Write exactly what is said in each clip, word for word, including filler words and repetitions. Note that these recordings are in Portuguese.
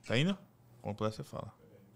Tá indo? Quando puder, você fala.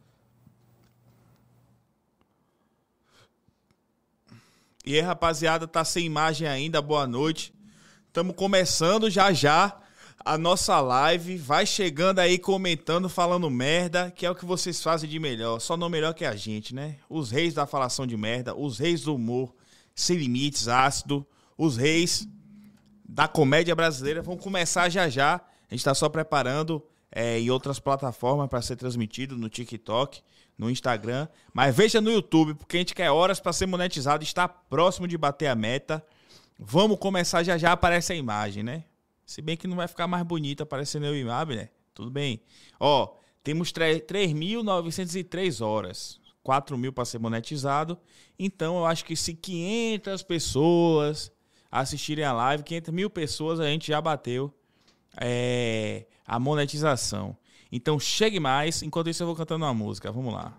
E aí, rapaziada, tá sem imagem ainda, boa noite. Estamos começando já já a nossa live. Vai chegando aí, comentando, falando merda, que é o que vocês fazem de melhor. Só não melhor que a gente, né? Os reis da falação de merda, os reis do humor, sem limites, ácido, os reis da comédia brasileira. Vamos começar já já. A gente tá só preparando é, em outras plataformas para ser transmitido, no TikTok, no Instagram. Mas veja no YouTube, porque a gente quer horas para ser monetizado, está próximo de bater a meta. Vamos começar já já, aparece a imagem, né? Se bem que não vai ficar mais bonita aparecendo eu e o Abner, né? Tudo bem. Ó, temos três mil novecentas e três horas, quatro mil para ser monetizado. Então eu acho que se quinhentas pessoas assistirem a live, quinhentas mil pessoas, a gente já bateu é, a monetização. Então chegue mais, enquanto isso eu vou cantando uma música. Vamos lá.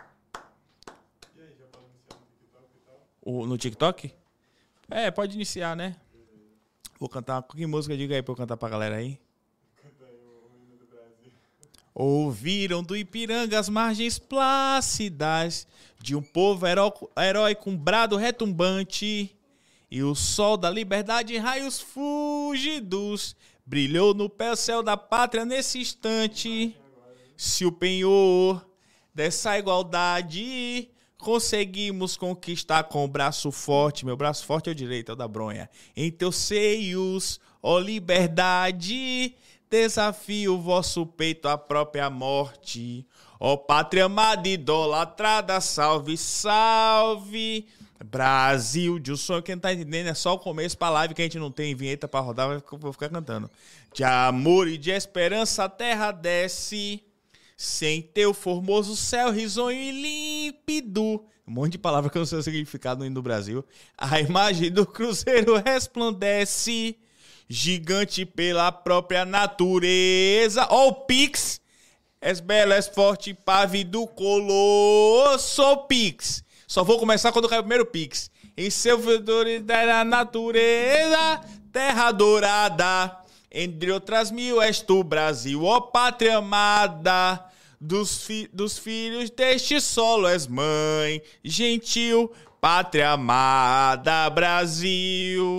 E aí, já pode iniciar no TikTok e tal? O, no TikTok? É, pode iniciar, né? Vou cantar. Que música diga aí pra eu cantar pra galera aí? Canta aí o hino do Brasil. Ouviram do Ipiranga as margens plácidas de um povo heróico, heróico um brado retumbante, e o sol da liberdade em raios fúlgidos brilhou no pé céu da pátria nesse instante. Se o penhor dessa igualdade conseguimos conquistar com o braço forte, meu braço forte é o direito, é o da bronha, em teus seios, ó liberdade, desafio o vosso peito à própria morte. Ó pátria amada idolatrada, salve, salve, Brasil de um sonho. Quem não tá entendendo é só o começo pra live, que a gente não tem vinheta pra rodar, vou ficar cantando. De amor e de esperança a terra desce, sem teu formoso céu risonho e límpido. Um monte de palavra que eu não sei o significado no hino do Brasil. A imagem do cruzeiro resplandece, gigante pela própria natureza. Ó o Pix, és belo, és forte, pávido, colosso, Pix. Só vou começar quando cair o primeiro Pix. Em seu fedor da natureza, terra dourada, entre outras mil és tu, Brasil, ó pátria amada. Dos, fi- dos filhos deste solo és mãe, gentil, pátria amada, Brasil.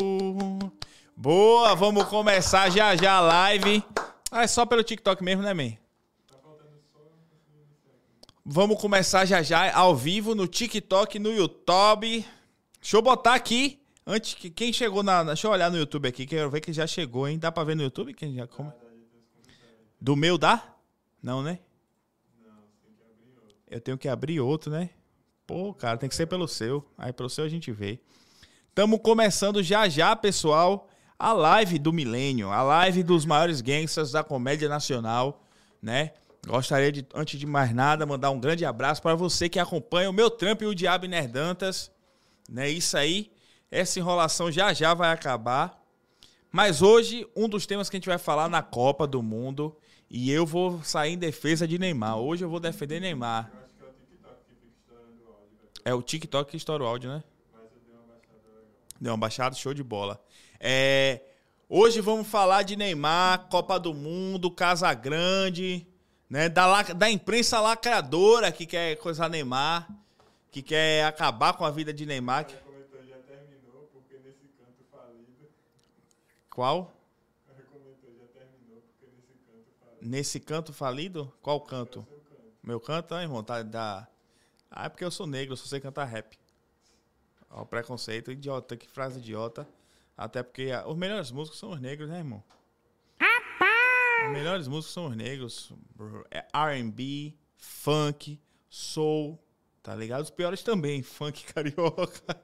Boa, vamos começar já já a live. Ah, é só pelo TikTok mesmo, né, man? Tá faltando só, não consegui iniciar aqui. Vamos começar já já ao vivo no TikTok, no YouTube. Deixa eu botar aqui, antes que quem chegou na... Deixa eu olhar no YouTube aqui, quero ver que já chegou, hein? Dá pra ver no YouTube? Quem já come? Ah, daí tem os comentários. Do meu dá? Não, né? Não, você tem que abrir outro. Eu tenho que abrir outro, né? Pô, cara, tem que ser pelo seu. Aí pelo seu a gente vê. Tamo começando já já, pessoal, a live do milênio, a live dos maiores gangsters da comédia nacional, né? Gostaria de, antes de mais nada, mandar um grande abraço para você que acompanha o meu trampo e o de Abner Dantas, né? Isso aí, essa enrolação já já vai acabar. Mas hoje, um dos temas que a gente vai falar na Copa do Mundo, e eu vou sair em defesa de Neymar. Hoje eu vou defender Neymar. Eu acho que é o TikTok que fica estourando o áudio. Velho. É o TikTok que estoura o áudio, né? Mas eu dei uma baixada legal. Deu uma baixada, show de bola. É, hoje vamos falar de Neymar, Copa do Mundo, Casa Grande, né? Da, lac- da imprensa lacradora que quer coisar Neymar, que quer acabar com a vida de Neymar. O cara comentou, já terminou, porque nesse canto falido. Qual? O cara comentou, já terminou, porque nesse canto falido. Nesse canto falido? Qual canto? É o seu canto. Meu canto, ah, irmão, tá da... Ah, é porque eu sou negro, eu só sei cantar rap. Ó, o preconceito, idiota, que frase idiota. Até porque ah, os melhores músicos são os negros, né, irmão? Os melhores músicos são os negros. É R and B, funk, soul, tá ligado? Os piores também, funk carioca,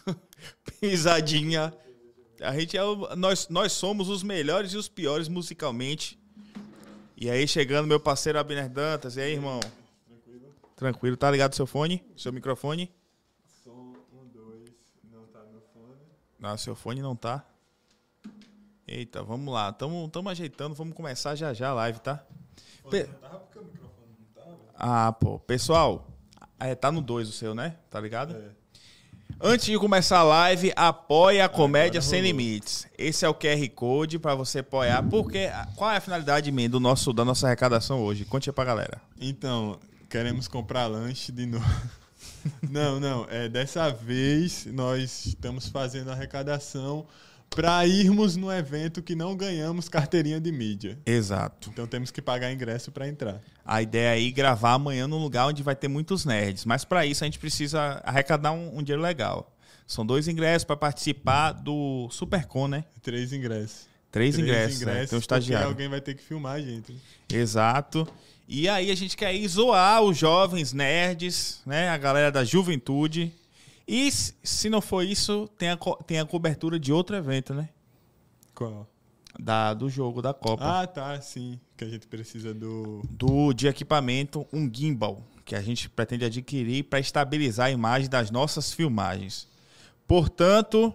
pisadinha. A gente é o, nós, nós somos os melhores e os piores musicalmente. E aí, chegando meu parceiro Abner Dantas. E aí, irmão? Tranquilo? Tranquilo, tá ligado seu fone? Seu microfone? Som um, dois, não tá no fone. Não, seu fone não tá. Eita, vamos lá. Tamo, tamo ajeitando, vamos começar já já a live, tá? O Pe- fone não tava porque o microfone não tava? Ah, pô. Pessoal, é, tá no dois o seu, né? Tá ligado? É. Antes de começar a live, apoie a Comédia Agora Sem rolou. Limites. Esse é o Q R Code para você apoiar. Porque, qual é a finalidade man, do nosso, da nossa arrecadação hoje? Conte aí pra galera. Então, queremos comprar lanche de novo. Não, não. É, dessa vez nós estamos fazendo arrecadação para irmos no evento que não ganhamos carteirinha de mídia. Exato. Então temos que pagar ingresso para entrar. A ideia é ir gravar amanhã num lugar onde vai ter muitos nerds. Mas para isso a gente precisa arrecadar um, um dinheiro legal. São dois ingressos para participar do Supercon, né? Três ingressos. Três, Três ingressos, ingressos né? Tem um porque estagiário. alguém vai ter que filmar a gente. né? Exato. E aí a gente quer ir zoar os jovens nerds, né? A galera da juventude. E se se não for isso, tem a, co- tem a cobertura de outro evento, né? Qual? Da, do jogo, da Copa. Ah, tá, sim. Que a gente precisa do... Do, de equipamento, um gimbal, que a gente pretende adquirir para estabilizar a imagem das nossas filmagens. Portanto,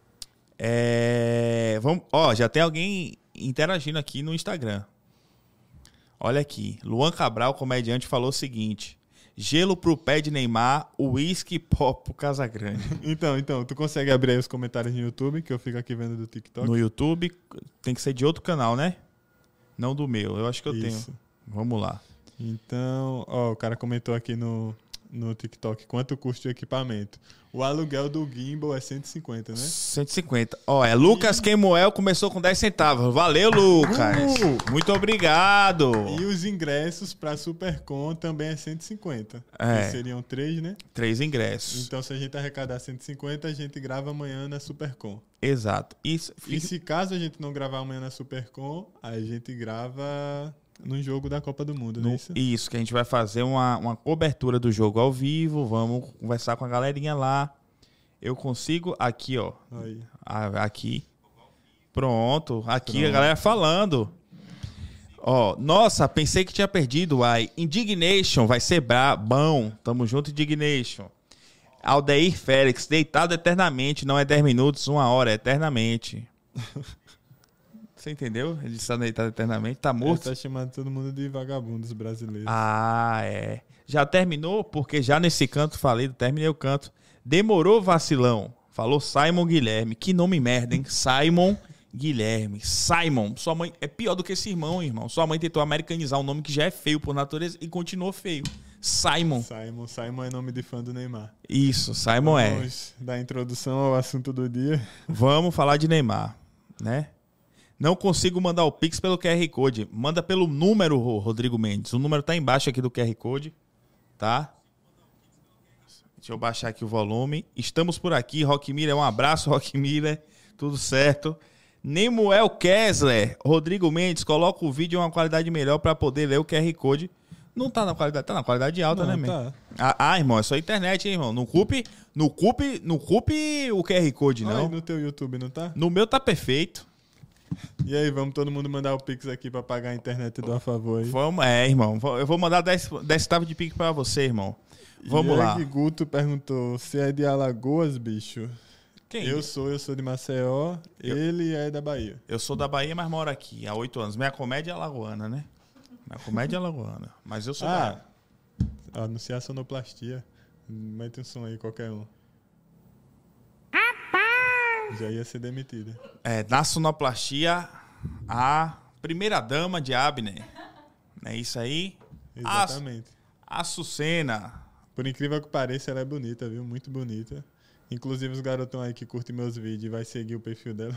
é, vamos, ó, já tem alguém interagindo aqui no Instagram. Olha aqui, Luan Cabral, comediante, falou o seguinte: gelo pro pé de Neymar, uísque pop pro Casagrande. Então, então, tu consegue abrir aí os comentários no YouTube, que eu fico aqui vendo do TikTok? No YouTube, tem que ser de outro canal, né? Não do meu, eu acho que eu Isso. tenho. Vamos lá. Então, ó, o cara comentou aqui no, no TikTok quanto custa o equipamento. O aluguel do gimbal é cento e cinquenta, né? cento e cinquenta. Ó, é Lucas Quemuel, começou com dez centavos. Valeu, Lucas. Uh! Muito obrigado. E os ingressos pra Supercon também é cento e cinquenta. É. Que seriam três, né? Três ingressos. Então, se a gente arrecadar cento e cinquenta, a gente grava amanhã na Supercon. Exato. Isso, E se caso a gente não gravar amanhã na Supercom, a gente grava no jogo da Copa do Mundo, não é isso? Isso, que a gente vai fazer uma, uma cobertura do jogo ao vivo. Vamos conversar com a galerinha lá. Eu consigo aqui, ó. Aí. a- Aqui. Pronto. Aqui a Pronto. galera falando. Ó, nossa, pensei que tinha perdido. Ai, Indignation vai ser brabão. Tamo junto, Indignation. Aldeir Félix, deitado eternamente. Não é dez minutos, uma hora, é eternamente. Você entendeu? Ele está deitado eternamente, tá Ele morto. tá chamando todo mundo de vagabundos brasileiros. Ah, é. Já terminou? Porque já nesse canto falei, terminei o canto. Demorou, vacilão. Falou Simon Guilherme. Que nome merda, hein? Simon Guilherme. Simon. Sua mãe é pior do que esse irmão, irmão. Sua mãe tentou americanizar um nome que já é feio por natureza e continuou feio. Simon. Simon. Simon é nome de fã do Neymar. Isso, Simon é. Vamos dar introdução ao assunto do dia. Vamos falar de Neymar, né? Não consigo mandar o Pix pelo Q R Code. Manda pelo número, Rodrigo Mendes. O número tá embaixo aqui do Q R Code, tá? Deixa eu baixar aqui o volume. Estamos por aqui, Rock Miller. Um abraço, Rock Miller. Tudo certo. Nemuel Kessler. Rodrigo Mendes, coloca o vídeo em uma qualidade melhor para poder ler o Q R Code. Não tá na qualidade, tá na qualidade alta, Não, né, tá. mesmo? Ah, ah, irmão, é só internet, hein, irmão? Não culpe, não culpe, não culpe o Q R Code, Aí não. no teu YouTube, não tá? No meu tá perfeito. E aí, vamos todo mundo mandar o Pix aqui pra pagar a internet do a favor aí. Vamos, é, irmão. Eu vou mandar dez centavos de Pix pra você, irmão. Vamos lá. Yang Guto perguntou se é de Alagoas, bicho. Quem? Eu sou, eu sou de Maceió, Eu- ele é da Bahia. Eu sou da Bahia, mas moro aqui há oito anos. Minha comédia é alagoana, né? Minha comédia é alagoana. Mas eu sou Ah, da... anunciar sonoplastia. Mete um som aí, qualquer um. Já ia ser demitida. É, na sonoplastia, a primeira dama de Abner. Não é isso aí? A, Exatamente. a Sucena. Por incrível que pareça, ela é bonita, viu? Muito bonita. Inclusive, os garotão aí que curtem meus vídeos vai seguir o perfil dela.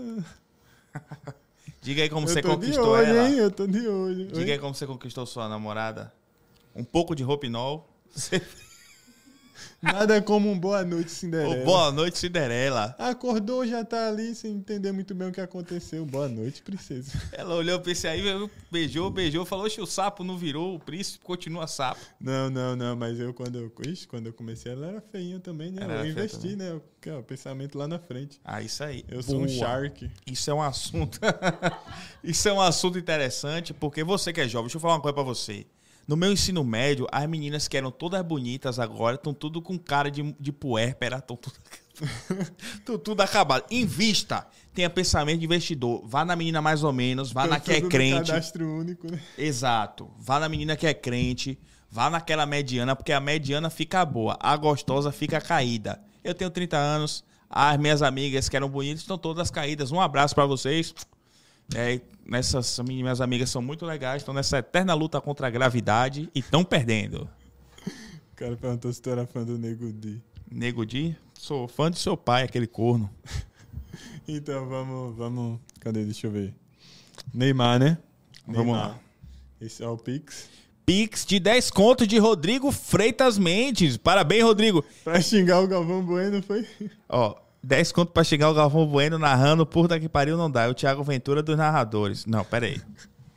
Diga aí como eu você tô de conquistou olho, ela. hein? Eu tô de olho. Diga Oi? aí como você conquistou sua namorada. Um pouco de Roupinol. Você... Nada como um boa noite, Ô, Cinderela. boa noite, Cinderela. Acordou, já tá ali sem entender muito bem o que aconteceu. Boa noite, princesa. Ela olhou pra esse aí, beijou, beijou, falou: "Oxe, o sapo não virou, o príncipe continua sapo." Não, não, não, mas eu quando eu, ixi, quando eu comecei, ela era feinha também, né? Ela eu era feia investi, também. né? O, que é, o pensamento lá na frente. Ah, isso aí. Eu sou um Boa. shark. Isso é um assunto. Isso é um assunto interessante, porque você que é jovem, deixa eu falar uma coisa pra você. No meu ensino médio, as meninas que eram todas bonitas agora estão tudo com cara de, de puérpera, estão tudo, tudo, tudo acabado. Invista. Tenha pensamento de investidor. Vá na menina mais ou menos, vá na que é Tudo no crente. cadastro único, né? Exato. Vá na menina que é crente, vá naquela mediana, porque a mediana fica boa, a gostosa fica caída. Eu tenho trinta anos. As minhas amigas que eram bonitas estão todas caídas. Um abraço pra vocês. É, nessas minhas amigas são muito legais. Estão nessa eterna luta contra a gravidade e estão perdendo. O cara perguntou se tu era fã do Nego Di. Nego Di? Sou fã de seu pai, aquele corno. Então, vamos, vamos... Cadê? Deixa eu ver. Neymar, né? Vamos Neymar. lá. Esse é o Pix. Pix de dez contos de Rodrigo Freitas Mendes. Parabéns, Rodrigo. Pra xingar o Galvão Bueno, foi? Ó, dez contos pra xingar o Galvão Bueno narrando, puta que pariu, não dá. É o Thiago Ventura dos narradores. Não, pera aí.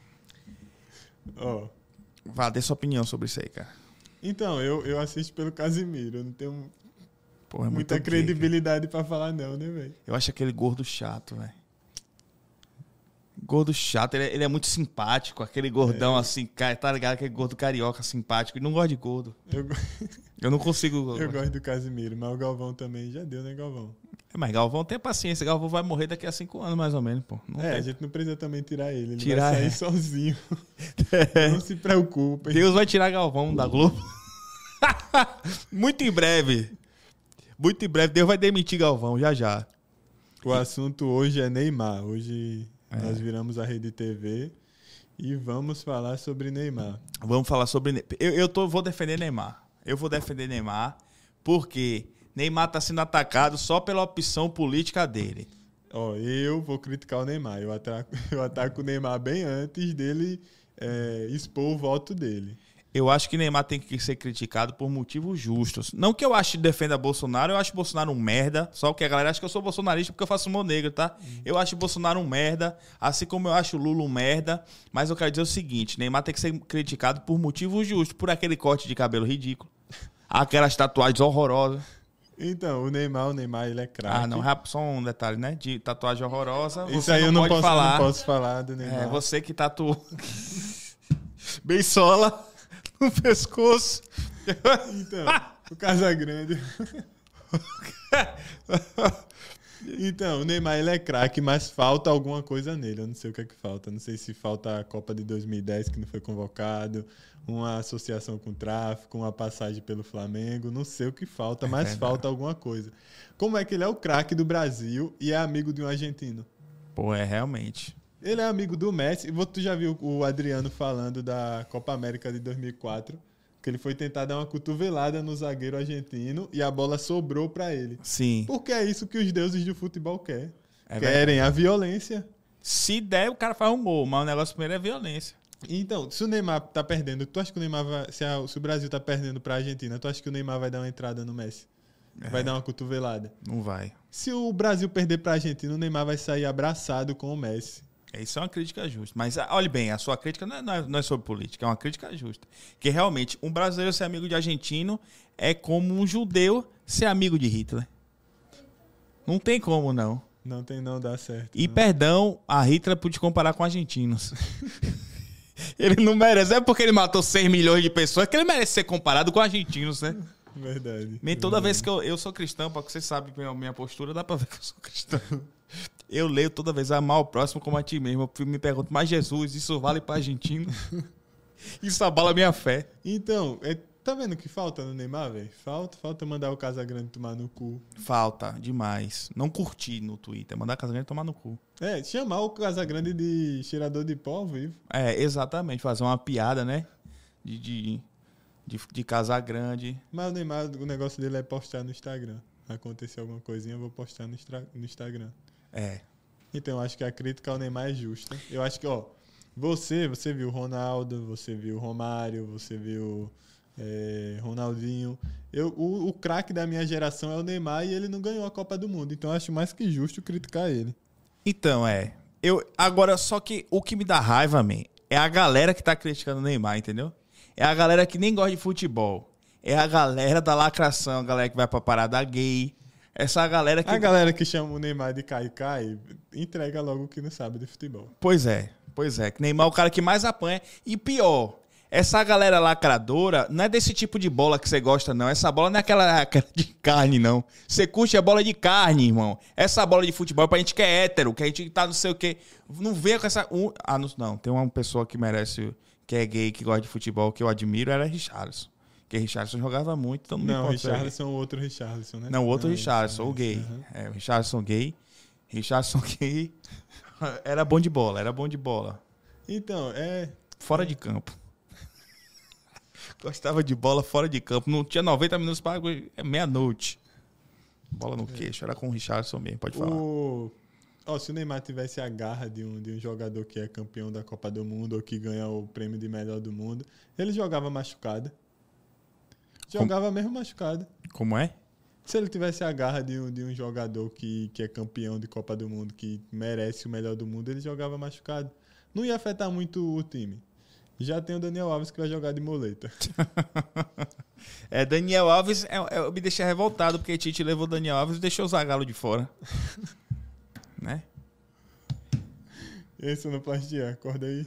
Ó. Vá, dê sua opinião sobre isso aí, cara. Então, eu, eu assisto pelo Casimiro. Eu não tenho Porra, é muita muito gay, credibilidade pra falar não, né, velho? Eu acho aquele gordo chato, velho. Gordo chato, ele é, ele é muito simpático. Aquele gordão É. assim, cara, tá ligado? Aquele gordo carioca simpático. Ele não gosta de gordo. Eu, go- Eu não consigo... eu gosto do Casimiro, mas o Galvão também já deu, né, Galvão? É, mas Galvão tem paciência. Galvão vai morrer daqui a cinco anos, mais ou menos, pô. Não é, tem. a gente não precisa também tirar ele. Ele Tirar, vai sair é. sozinho. Não se preocupem. Deus vai tirar Galvão da Globo. Muito em breve. Muito em breve. Deus vai demitir Galvão, já já. O assunto hoje é Neymar. Hoje É. nós viramos a Rede T V e vamos falar sobre Neymar. Vamos falar sobre... Ne- Eu, eu tô, vou defender Neymar. Eu vou defender Neymar porque Neymar tá sendo atacado só pela opção política dele. Ó, eu vou criticar o Neymar. Eu ataco, eu ataco o Neymar bem antes dele é, expor o voto dele. Eu acho que Neymar tem que ser criticado por motivos justos. Não que eu ache que defenda Bolsonaro, eu acho Bolsonaro um merda. Só que a galera acha que eu sou bolsonarista porque eu faço humor negro, tá? Eu acho Bolsonaro um merda, assim como eu acho o Lula um merda. Mas eu quero dizer o seguinte, Neymar tem que ser criticado por motivos justos. Por aquele corte de cabelo ridículo. Aquelas tatuagens horrorosas. Então, o Neymar, o Neymar, ele é craque. Ah, não, rap- só um detalhe, né? De tatuagem horrorosa. Isso você aí eu não pode posso, falar. não posso falar do Neymar. É, você que tatuou bem sola no pescoço. Então, o Casagrande. Então, o Neymar, ele é craque, mas falta alguma coisa nele. Eu não sei o que é que falta. Não sei se falta a Copa de dois mil e dez, que não foi convocado, uma associação com o tráfico, uma passagem pelo Flamengo. Não sei o que falta, mas É, falta alguma coisa. Como é que ele é o craque do Brasil e é amigo de um argentino? Pô, é realmente. Ele é amigo do Messi. E tu já viu o Adriano falando da Copa América de dois mil e quatro? Que ele foi tentar dar uma cotovelada no zagueiro argentino e a bola sobrou pra ele. Sim. Porque é isso que os deuses do futebol querem. É Querem a violência. Se der, o cara faz um gol, mas o negócio primeiro é violência. Então, se o Neymar tá perdendo, tu acha que o Neymar vai. Se, a- se o Brasil tá perdendo pra Argentina, tu acha que o Neymar vai dar uma entrada no Messi? Vai dar uma cotovelada? Não vai. Se o Brasil perder pra Argentina, o Neymar vai sair abraçado com o Messi. Isso é uma crítica justa. Mas ah, olhe bem, a sua crítica não é, não é- não é sobre política, é uma crítica justa. Que realmente, um brasileiro ser amigo de argentino é como um judeu ser amigo de Hitler. Não tem como, não. Não tem não, dá certo. E não. perdão, a Hitler pude comparar com argentinos. Ele não merece. É porque ele matou seis milhões de pessoas que ele merece ser comparado com argentinos, né? Verdade. Nem toda verdade. vez que eu, eu sou cristão, porque você sabe minha, minha postura, dá pra ver que eu sou cristão. Eu leio toda vez amar o próximo como a ti mesmo. Eu me pergunto, mas Jesus, isso vale pra argentino? Isso abala a minha fé. Então, é, tá vendo o que falta no Neymar, velho? Falta, falta mandar o Casagrande tomar no cu. Falta demais. Não curtir no Twitter, mandar a Casa Grande tomar no cu. É, chamar o Casagrande de cheirador de pó ao vivo. É, exatamente, fazer uma piada, né? De, de, de, de Casa Grande. Mas o Neymar, o negócio dele é postar no Instagram. Acontecer alguma coisinha, eu vou postar no, Instra- no Instagram. É. Então, eu acho que a crítica ao Neymar é justa. Eu acho que, ó, você, você viu o Ronaldo, você viu o Romário, você viu é, Ronaldinho. Eu, o o craque da minha geração é o Neymar e ele não ganhou a Copa do Mundo. Então, eu acho mais que justo criticar ele. Então, é. Eu, agora, só que o que me dá raiva, man, é a galera que tá criticando o Neymar, entendeu? É a galera que nem gosta de futebol. É a galera da lacração, a galera que vai pra parada gay. Essa galera que... A galera que chama o Neymar de Cai Cai, entrega logo o que não sabe de futebol. Pois é, pois é. Que Neymar é o cara que mais apanha. E pior, essa galera lacradora não é desse tipo de bola que você gosta, não. Essa bola não é aquela, aquela de carne, não. Você curte a bola de carne, irmão. Essa bola de futebol é pra gente que é hétero, que a gente tá não sei o quê. Não vê com essa... Um... Ah, não, não. Tem uma pessoa que merece... Que é gay, que gosta de futebol, que eu admiro, era Richarlison. Porque Richarlison jogava muito, então não, Não, me o importa. Richarlison é o outro Richarlison, né? Não, o outro Não, Richarlison, o isso, gay. uhum. É, o Richarlison gay. Richarlison gay. Era bom de bola, era bom de bola. Então, é... Fora de campo. Gostava de bola fora de campo. Não tinha noventa minutos para meia-noite. Bola no queixo. Era com o Richarlison mesmo, pode falar. O... Oh, se o Neymar tivesse a garra de um, de um jogador que é campeão da Copa do Mundo ou que ganha o prêmio de melhor do mundo, ele jogava machucado. Jogava Como... mesmo machucado. Como é? Se ele tivesse a garra de um, de um jogador que, que é campeão de Copa do Mundo, que merece o melhor do mundo, ele jogava machucado. Não ia afetar muito o time. Já tem o Daniel Alves que vai jogar de muleta. É, Daniel Alves, é, é, eu me deixei revoltado porque Tite levou o Daniel Alves e deixou o Zagallo de fora. Né? E aí, sonoplastia, acorda aí.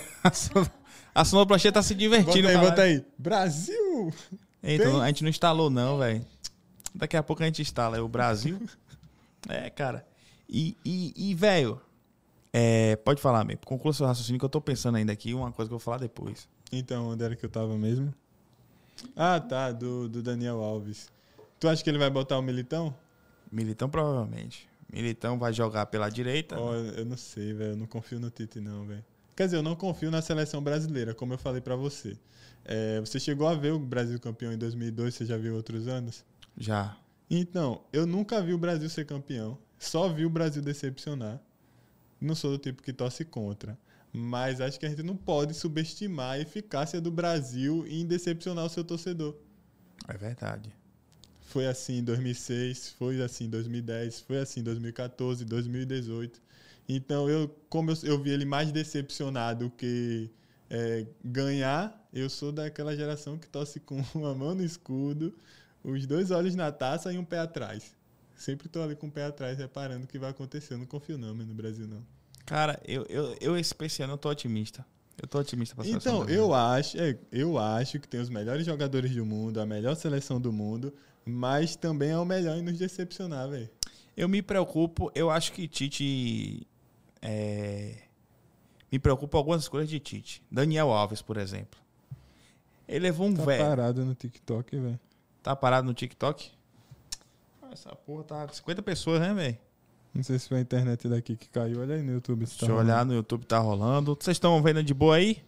A sonoplastia tá se divertindo. Bota aí, bota aí. Brasil! Então, a gente não instalou não, velho. Daqui a pouco a gente instala. É o Brasil. É, cara. E, e, e velho... É, pode falar, mesmo. Conclua seu raciocínio que eu tô pensando ainda aqui. Uma coisa que eu vou falar depois. Então, onde era que eu tava mesmo? Ah, tá. Do, do Daniel Alves. Tu acha que ele vai botar o Militão? Militão, provavelmente. Militão vai jogar pela direita. Oh, eu não sei, velho. Eu não confio no Tite, não, velho. Quer dizer, eu não confio na seleção brasileira, como eu falei pra você. É, você chegou a ver o Brasil campeão em dois mil e dois? Você já viu outros anos? Já. Então, eu nunca vi o Brasil ser campeão. Só vi o Brasil decepcionar. Não sou do tipo que torce contra. Mas acho que a gente não pode subestimar a eficácia do Brasil em decepcionar o seu torcedor. É verdade. Foi assim em dois mil e seis, foi assim em dois mil e dez, foi assim em dois mil e quatorze, dois mil e dezoito. Então, eu, como eu, eu vi ele mais decepcionado que é, ganhar, eu sou daquela geração que torce com uma mão no escudo, os dois olhos na taça e um pé atrás. Sempre tô ali com o pé atrás, reparando o que vai acontecer. Eu não confio não, mas no Brasil não. Cara, eu, eu, eu esse ano eu tô otimista. Eu tô otimista pra seleção Então, eu acho, é, eu acho que tem os melhores jogadores do mundo, a melhor seleção do mundo, mas também é o melhor em nos decepcionar, velho. Eu me preocupo, eu acho que Tite... É, me preocupa algumas escolhas de Tite. Daniel Alves, por exemplo. Ele levou um tá velho... Tá parado no TikTok, velho. Tá parado no TikTok? Essa porra tá com cinquenta pessoas, né, velho? Não sei se foi a internet daqui que caiu. Olha aí no YouTube. Se Deixa tá eu olhar no YouTube, tá rolando. Vocês estão vendo de boa aí?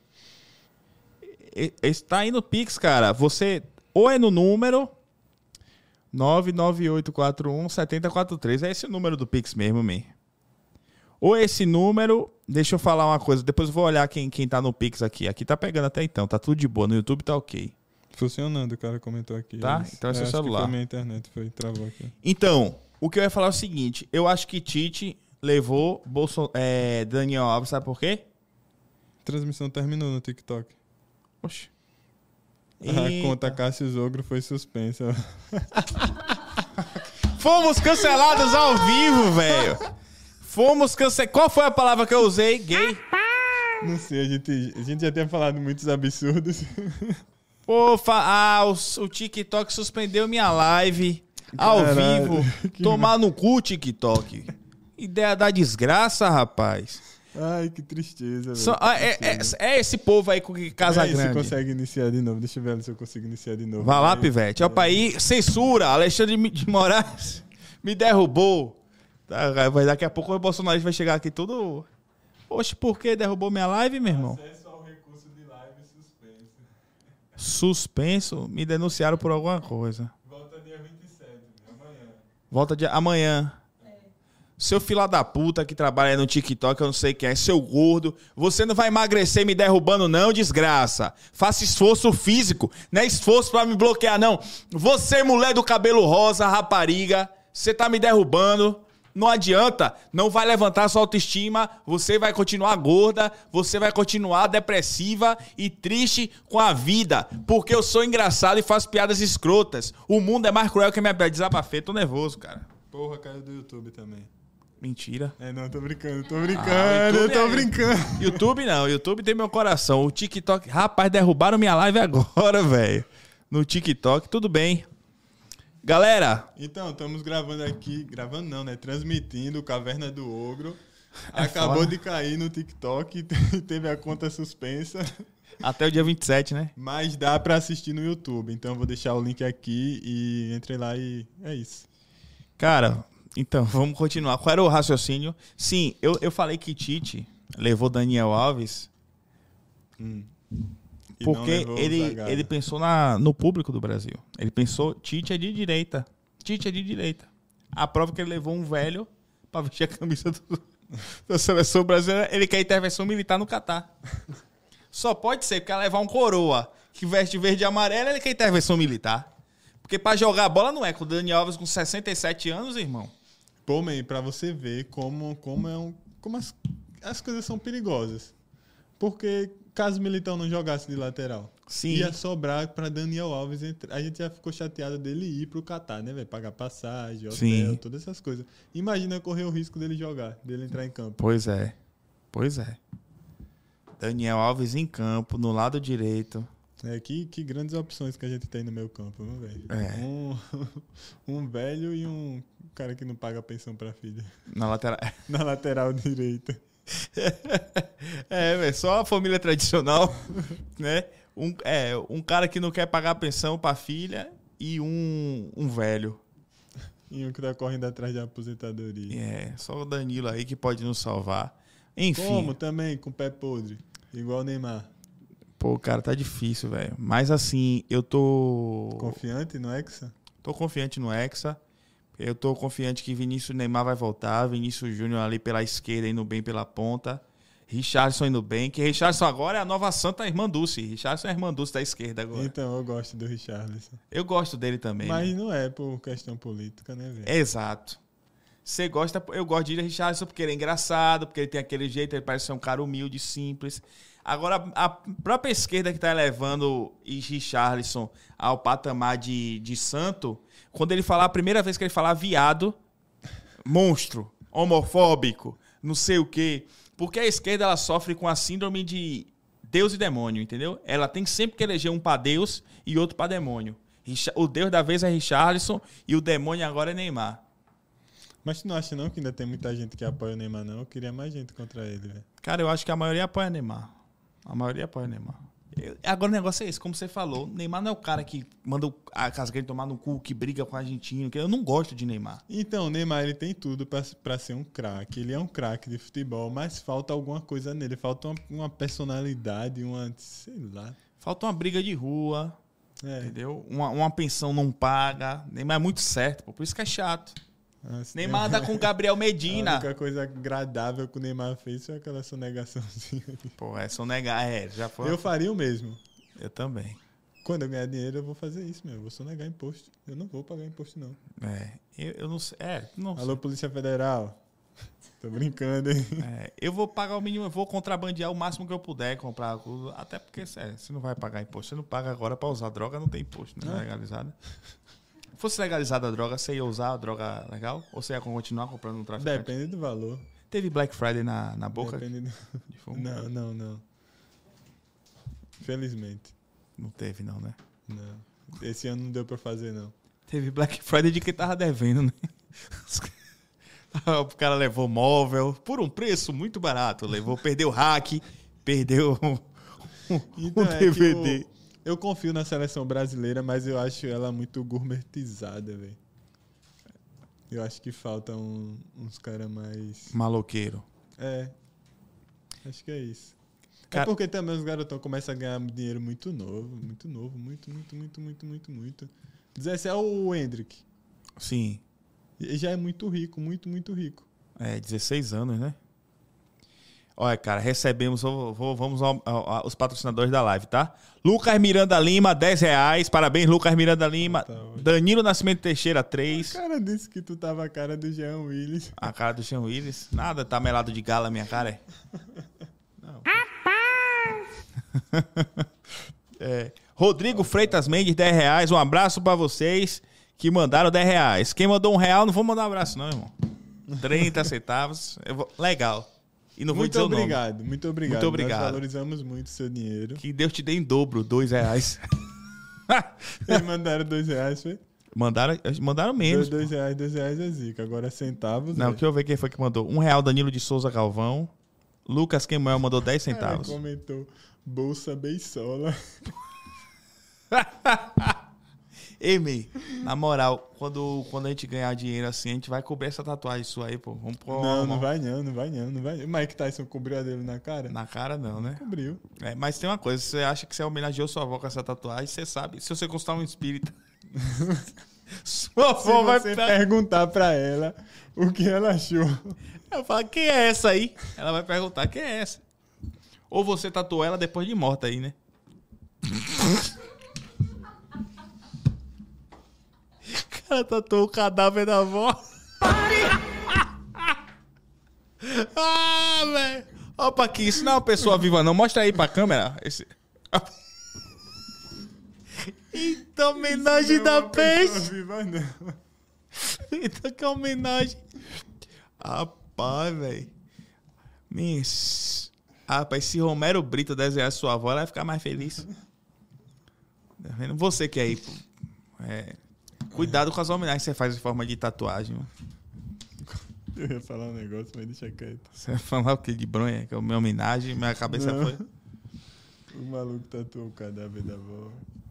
Está aí no Pix, cara. Você ou é no número nove nove oito quatro um sete zero quatro três. É esse o número do Pix mesmo, man. Ou esse número... Deixa eu falar uma coisa. Depois eu vou olhar quem, quem tá no Pix aqui. Aqui tá pegando até então. Tá tudo de boa. No YouTube tá ok. Funcionando, o cara comentou aqui. Tá? Mas, Então é seu acho celular. Que foi minha internet, foi, travou aqui. Então, o que eu ia falar é o seguinte. Eu acho que Tite levou Bolson, é, Daniel Alves, sabe por quê? A transmissão terminou no TikTok. Oxi. A Eita. conta Cássio Zogro foi suspensa. Fomos cancelados ao vivo, velho. Fomos cancelados. Qual foi a palavra que eu usei? Gay? Não sei, a gente, a gente já tinha falado muitos absurdos. Pô, fa... ah, o, o TikTok suspendeu minha live ao Caralho, vivo. que Tomar no cu, TikTok. Ideia da desgraça, rapaz. Ai, que tristeza, velho. Só, ah, é, é, é esse povo aí com que Casa Aí, Grande. você consegue iniciar de novo. Deixa eu ver se eu consigo iniciar de novo. Vai lá, Aí, pivete. Opa aí, censura. Alexandre de Moraes me derrubou. Tá, vai- daqui a pouco o Bolsonaro vai chegar aqui todo... Oxe, por que derrubou minha live, meu irmão? Acesso ao recurso de live suspenso. Suspenso? Me denunciaram por alguma coisa. Volta dia vinte e sete, amanhã. Volta de amanhã. Seu filho da puta que trabalha aí no TikTok, eu não sei quem é, seu gordo. Você não vai emagrecer me derrubando não, desgraça. Faça esforço físico, não é esforço pra me bloquear não. Você, mulher do cabelo rosa, rapariga, você tá me derrubando. Não adianta, não vai levantar sua autoestima, você vai continuar gorda, você vai continuar depressiva e triste com a vida, porque eu sou engraçado e faço piadas escrotas. O mundo é mais cruel que a minha piada. Desabafei, tô nervoso, cara. Porra, caiu do YouTube também. Mentira. É, não, tô brincando, tô brincando, Ah, o eu YouTube tô é- brincando. YouTube não, YouTube tem meu coração. O TikTok, rapaz, derrubaram minha live agora, velho. No TikTok, tudo bem. Galera, Então, estamos gravando aqui, gravando não, né? Transmitindo o Caverna do Ogro. É Acabou foda. de cair no TikTok, teve a conta suspensa. Até o dia vinte e sete, né? Mas dá pra assistir no YouTube. Então eu vou deixar o link aqui e entre lá e é isso. Cara, então, vamos continuar. Qual era o raciocínio? Sim, eu, eu falei que Tite levou Daniel Alves Hum. E porque não levou o ele, Zagallo. ele pensou na, no público do Brasil. Ele pensou, Tite é de direita. Tite é de direita. A prova é que ele levou um velho pra vestir a camisa do, da seleção brasileira. Ele quer intervenção militar no Catar. Só pode ser, porque ela levar um coroa que veste verde e amarelo, ele quer intervenção militar. Porque pra jogar a bola não é. Com o Daniel Alves com sessenta e sete anos, irmão. Pô, man, pra você ver como, como, é um, como as, as coisas são perigosas. Porque caso o Militão não jogasse de lateral, Sim. ia sobrar pra Daniel Alves. Entre... A gente já ficou chateado dele ir pro Catar, né, velho? Pagar passagem, hotel, Sim. todas essas coisas. Imagina correr o risco dele jogar, dele entrar em campo. Pois é. Pois é. Daniel Alves em campo, no lado direito. É, que, que grandes opções que a gente tem no meio campo, viu, velho? É. Um, um velho e um cara que não paga pensão pra filha. Na lateral. Na lateral direita. É, velho, só a família tradicional, né? Um, é, um cara que não quer pagar pensão pra filha e um, um velho. E um que tá correndo atrás de aposentadoria. É, só o Danilo aí que pode nos salvar. Enfim. Como também, com o pé podre. Igual o Neymar. Pô, cara, tá difícil, velho. Mas assim, eu tô... Confiante no Hexa? Tô confiante no Hexa. Eu tô confiante que Vinícius Neymar vai voltar. Vinícius Júnior ali pela esquerda, indo bem pela ponta. Richarlison indo bem. Que Richarlison agora é a nova santa irmã Dulce. Richarlison é a irmã Dulce da esquerda agora. Então, eu gosto do Richarlison. Eu gosto dele também. Mas né? não é por questão política, né, velho? Exato. Você gosta... Eu gosto de Richarlison porque ele é engraçado, porque ele tem aquele jeito, ele parece ser um cara humilde, simples. Agora, a própria esquerda que tá elevando Richarlison ao patamar de, de santo, quando ele falar, a primeira vez que ele falar viado, monstro, homofóbico, não sei o quê. Porque a esquerda, ela sofre com a síndrome de Deus e demônio, entendeu? Ela tem sempre que eleger um pra Deus e outro pra demônio. O Deus da vez é Richarlison e o demônio agora é Neymar. Mas tu não acha não que ainda tem muita gente que apoia o Neymar, não? Eu queria mais gente contra ele, velho. Cara, eu acho que a maioria apoia Neymar. A maioria apoia Neymar. Eu, agora o negócio é esse, como você falou, Neymar não é o cara que manda o, a Casgrande tomar no cu, que briga com o argentino, que eu não gosto de Neymar. Então, o Neymar, ele tem tudo pra, pra ser um craque. Ele é um craque de futebol, mas falta alguma coisa nele. Falta uma, uma personalidade, uma... sei lá. Falta uma briga de rua, É. entendeu? Uma, uma pensão não paga. Neymar é muito certo, pô, por isso que é chato. Assim, Neymar anda com o Gabriel A Medina. única coisa agradável que o Neymar fez foi aquela sonegaçãozinha ali. Pô, é sonegar, é, já foi. Eu faria o mesmo. Eu também. Quando eu ganhar dinheiro, eu vou fazer isso, meu. Eu vou sonegar imposto. Eu não vou pagar imposto, não. É, eu, eu não sei. É, não sei. Alô, Polícia Federal. Tô brincando, hein? É, eu vou pagar o mínimo, eu vou contrabandear o máximo que eu puder comprar. Até porque, sério, você não vai pagar imposto. Você não paga agora pra usar droga, não tem imposto, não é legalizada. Se fosse legalizada a droga, você ia usar a droga legal? Ou você ia continuar comprando no traficante? Depende do valor. Teve Black Friday na, na boca Depende do... de fumo? Não, não, não. Felizmente. Não teve, não, né? Não. Esse ano não deu pra fazer, não. Teve Black Friday de quem tava devendo, né? O cara levou móvel por um preço muito barato. Levou, perdeu hack, perdeu um, Então, um é D V que D. eu, eu confio na seleção brasileira, mas eu acho ela muito gourmetizada, velho. Eu acho que faltam um, uns caras mais... Maloqueiro. É. Acho que é isso. Cara- É porque também os garotão começam a ganhar dinheiro muito novo. Muito novo. Muito, muito, muito, muito, muito, muito. dezessete é o Hendrick. Sim. Ele já é muito rico, muito, muito rico. É, dezesseis anos, né? Olha, cara, recebemos, vou- vou- vamos ao- ao- aos patrocinadores da live, tá? Lucas Miranda Lima, dez reais. Parabéns, Lucas Miranda Lima. Tá ótimo. Danilo Nascimento Teixeira, O três. cara disse que tu tava a cara do Jean Willis. A cara do Sean Willis. Nada, tá melado de gala a minha cara, é? Não. É, Rodrigo Freitas Mendes, dez reais. Um abraço pra vocês que mandaram dez reais. Quem mandou um real, não vou mandar um abraço, não, irmão. trinta centavos. Eu vou... Legal. E não vou Muito dizer o nome. obrigado, muito obrigado. Muito obrigado. Nós valorizamos muito o seu dinheiro. Que Deus te dê em dobro, dois reais. Eles mandaram dois reais, foi? mandaram, mandaram menos. Dois, dois reais, dois reais é zica. Agora centavos. Não, velho. deixa eu ver quem foi que mandou. Um real, Danilo de Souza Galvão. Lucas Quemuel mandou dez Cara, centavos. comentou. Bolsa Beisola. Ei, Mei, na moral, quando, quando a gente ganhar dinheiro assim, a gente vai cobrir essa tatuagem sua aí, pô. Vamos pôr Não, uma- não vai não, não vai não, não vai. O Mike Tyson cobriu a dele na cara? Na cara não, né? Cobriu. É, mas tem uma coisa, você acha que você homenageou sua avó com essa tatuagem, você sabe, se você consultar um espírita, sua Se avó vai... você pe- perguntar pra ela o que ela achou. Eu falo, quem é essa aí? Ela vai perguntar, quem é essa? Ou você tatuou ela depois de morta aí, né? O cara tatuou o cadáver da avó. Ah, velho. Opa, aqui, isso não é uma pessoa viva, não. Mostra aí pra câmera. Esse... Então, homenagem Não é da uma pessoa peixe. viva, não. Então, que homenagem. Rapaz, velho. Miss. Rapaz, se Romero Brito desenhar sua avó, ela vai ficar mais feliz. Tá vendo? Você que é aí, pô. É. Cuidado com as homenagens que você faz em forma de tatuagem. Mano. Eu ia falar um negócio, mas deixa quieto. Você vai falar o que de bronha? Que é a minha homenagem, minha cabeça Não. foi. O maluco tatuou o cadáver da avó.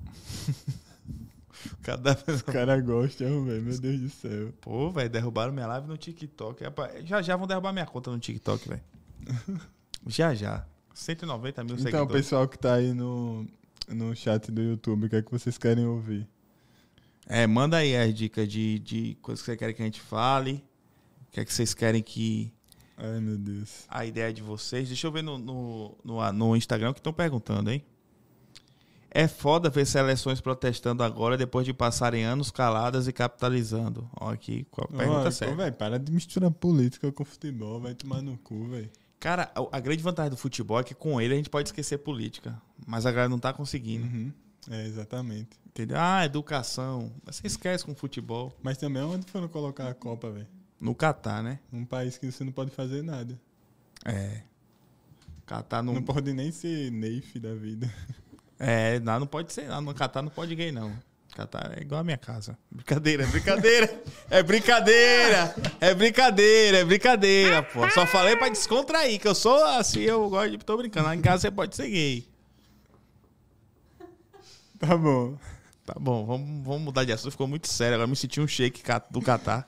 Cadáver. O cara gosta, velho. Meu Deus do céu. Pô, velho, derrubaram minha live no TikTok. Rapaz, já já vão derrubar minha conta no TikTok, velho. Já já. cento e noventa mil Então, o seguidores. pessoal que tá aí no, no chat do YouTube, o que é que vocês querem ouvir? É, manda aí as dicas de, de coisas que você quer que a gente fale. O que é que vocês querem que... Ai, meu Deus. A ideia de vocês. Deixa eu ver no, no, no, no Instagram que estão perguntando, hein? É foda ver seleções protestando agora depois de passarem anos caladas e capitalizando. Ó, aqui, qual a pergunta Ó, séria. Véio, para de misturar política com futebol, vai tomar no cu, velho. Cara, a, a grande vantagem do futebol é que com ele a gente pode esquecer política. Mas a galera não tá conseguindo. Uhum. É, exatamente. Entendeu? Ah, educação. Mas você esquece com futebol. Mas também onde foram colocar a Copa, velho? No Catar, né? Num país que você não pode fazer nada. É. Catar não... Não pode nem ser Neif da vida. É, não, não pode ser. Não, no Catar não pode gay, não. Catar é igual a minha casa. Brincadeira, é brincadeira. É brincadeira. É brincadeira, é brincadeira, pô. Só falei pra descontrair, que eu sou assim, eu gosto de... Tô brincando. Lá em casa você pode ser gay. Tá bom. Tá bom, vamos, vamos mudar de assunto. Ficou muito sério. Agora me senti um shake ca- do Catar.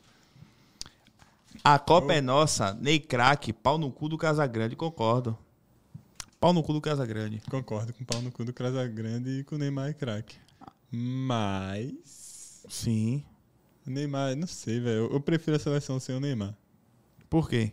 A Copa é nossa. Ney Craque, pau no cu do Casagrande. Concordo. Pau no cu do Casagrande. Concordo com o pau no cu do Casagrande e com o Neymar é craque. Mas... Sim. O Neymar, não sei, velho. Eu prefiro a seleção sem o Neymar. Por quê?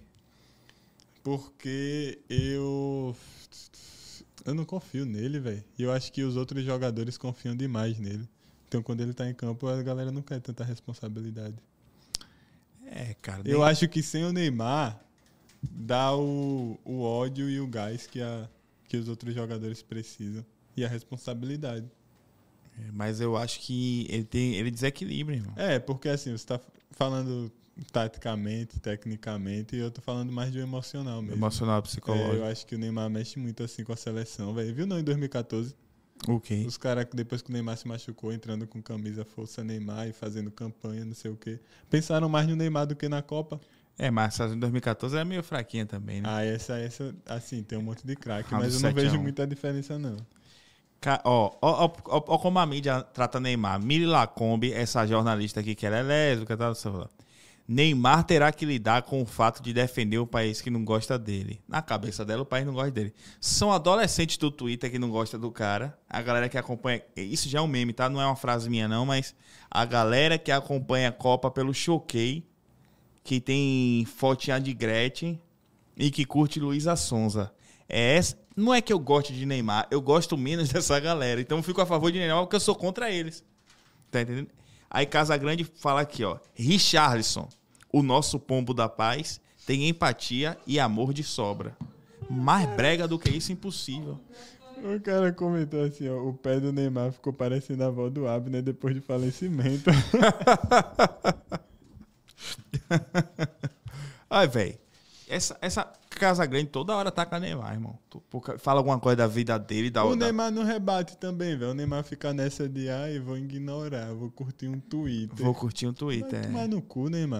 Porque eu... Eu não confio nele, velho. E eu acho que os outros jogadores confiam demais nele. Então, quando ele tá em campo, a galera não quer tanta responsabilidade. É, cara. Eu nem- acho que sem o Neymar, dá o, o ódio e o gás que, a, que os outros jogadores precisam. E a responsabilidade. É, mas eu acho que ele tem ele desequilibra, irmão. É, porque assim, você tá falando taticamente, tecnicamente, e eu tô falando mais de um emocional mesmo. Emocional, É, psicológico. eu acho que o Neymar mexe muito assim com a seleção, velho. Viu não em dois mil e catorze? Ok. Os caras, depois que o Neymar se machucou, entrando com camisa Força Neymar e fazendo campanha, não sei o quê. Pensaram mais no Neymar do que na Copa. É, mas essa em dois mil e catorze era meio fraquinha também, né? Ah, essa, essa, assim, tem um monte de craque, Ah, mas do eu não sete a vejo um. muita diferença, não. Ca- Ó, ó, ó, ó, ó como a mídia trata Neymar. Mili Lacombe, essa jornalista aqui que ela é lésbica, tá? Neymar terá que lidar com o fato de defender um país que não gosta dele. Na cabeça dela, o país não gosta dele. São adolescentes do Twitter que não gostam do cara. A galera que acompanha... Isso já é um meme, tá? Não é uma frase minha, não, mas... A galera que acompanha a Copa pelo Choquei, que tem fotinha de Gretchen e que curte Luísa Sonza. É essa... Não é que eu goste de Neymar, eu gosto menos dessa galera. Então eu fico a favor de Neymar porque eu sou contra eles. Tá entendendo? Aí Casagrande fala aqui, ó. Richarlison, o nosso pombo da paz, tem empatia e amor de sobra. Mais brega do que isso, impossível. O cara comentou assim, ó, o pé do Neymar ficou parecendo a avó do Abner depois do falecimento. Ai, velho. Essa, essa Casagrande toda hora tá com a Neymar, irmão. Tu- porque Fala alguma coisa da vida dele, da O outra. Neymar não rebate também, velho. O Neymar fica nessa de, ai, vou ignorar, vou curtir um Twitter. Vou curtir um Vai Twitter. tomar É. no cu, Neymar.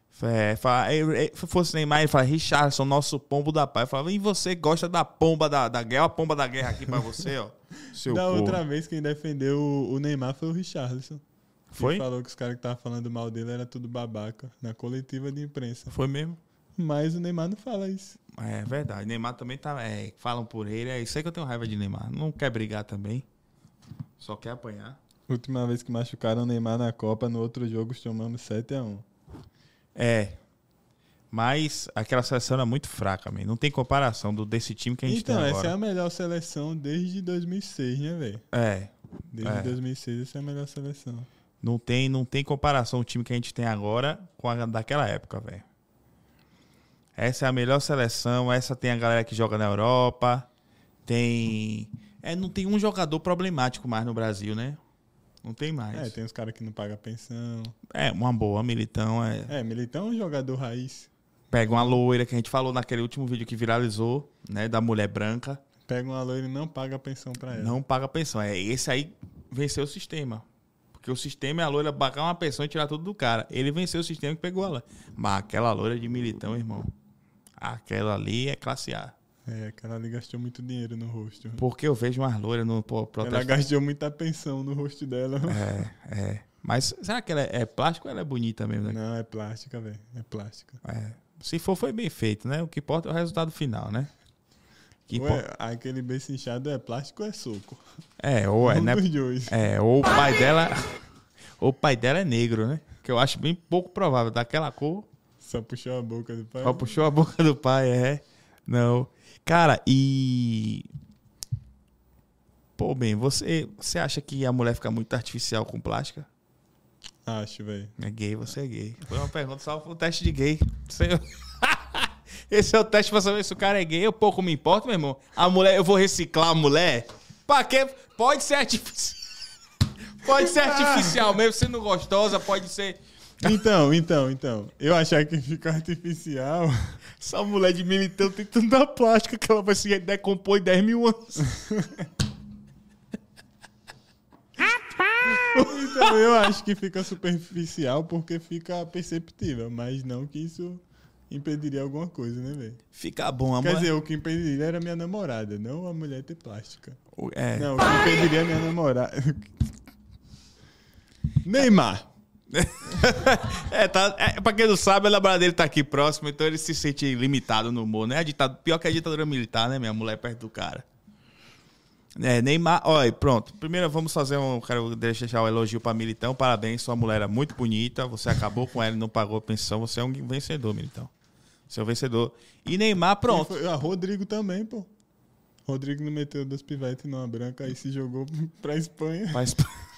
É, fala, se fosse Neymar, ele fala, Richarlison, nosso pombo da paz. Eu falava, e você gosta da pomba da, da guerra? Olha a pomba da guerra aqui pra você, ó. Seu da corno. outra vez, quem defendeu o, o Neymar foi o Richarlison. Foi? Ele falou que os caras que estavam falando mal dele era tudo babaca, na coletiva de imprensa. Foi mesmo? Mas o Neymar não fala isso. É verdade. Neymar também tá. É, falam por ele. É isso aí que eu tenho raiva de Neymar. Não quer brigar também. Só quer apanhar. Última vez que machucaram o Neymar na Copa, no outro jogo tomamos sete a um. É. Mas aquela seleção era muito fraca, man. Não tem comparação do, desse time que a gente então, tem agora. Então, essa é a melhor seleção desde dois mil e seis, né, velho? É. Desde é. dois mil e seis, essa é a melhor seleção. Não tem, não tem comparação o time que a gente tem agora com a daquela época, velho. Essa é a melhor seleção. Essa tem a galera que joga na Europa. Tem... É, não tem um jogador problemático mais no Brasil, né? Não tem mais. É, tem os caras que não pagam pensão. É, uma boa. Militão é... É, Militão é um jogador raiz. Pega uma loira, que a gente falou naquele último vídeo que viralizou, né? Da mulher branca. Pega uma loira e não paga pensão pra ela. Não paga pensão. É, esse aí venceu o sistema. Porque o sistema é a loira pagar uma pensão e tirar tudo do cara. Ele venceu o sistema que pegou ela. Mas aquela loira de Militão, irmão... Aquela ali é classe A. É, aquela ali gastou muito dinheiro no rosto. Porque eu vejo umas loiras no pô, protesto. Ela gastou muita pensão no rosto dela. É, é. Mas será que ela é, é plástico ou ela é bonita mesmo? Né? Não, é plástica, velho. É plástica. É. Se for, foi bem feito, né? O que importa é o resultado final, né? Que Ué, importa... aquele beijo inchado é plástico ou é soco? É, ou é, um né? dos dois. É, ou o pai dela... ou o pai dela é negro, né? Que eu acho bem pouco provável. Daquela cor... Só puxou a boca do pai. Só puxou a boca do pai, é. Não. Cara, e... Pô, bem, você, você acha que a mulher fica muito artificial com plástica? Acho, velho. É gay, você é gay. Foi uma pergunta só pro teste de gay. Você... Esse é o teste pra saber se o cara é gay. Eu pouco me importo, meu irmão. A mulher, eu vou reciclar a mulher? Pra quê? Pode ser artificial. Pode ser artificial mesmo, sendo gostosa, pode ser... Então, então, então. Eu achar que fica artificial. Essa mulher de Militão tem tanta plástica que ela vai se decompor em dez mil anos. Então, eu acho que fica superficial porque fica perceptível, mas não que isso impediria alguma coisa, né, velho? Fica bom, a Quer mulher... dizer, o que impediria era minha namorada, não a mulher ter plástica. É. Não, o que impediria minha namorada. Neymar. é, tá, é, pra quem não sabe, a namorada dele tá aqui próximo, então ele se sente limitado no humor, né? A ditadura, pior que a ditadura militar, né? Minha mulher perto do cara. É, Neymar, olha, pronto. Primeiro vamos fazer um. Quero deixar o elogio pra Militão. Parabéns, sua mulher era muito bonita. Você acabou com ela e não pagou a pensão. Você é um vencedor, Militão. Você é um vencedor. E Neymar, pronto. Foi, ah, Rodrigo também, pô. Rodrigo não meteu dois pivetes numa branca, aí se jogou pra Espanha. Mas...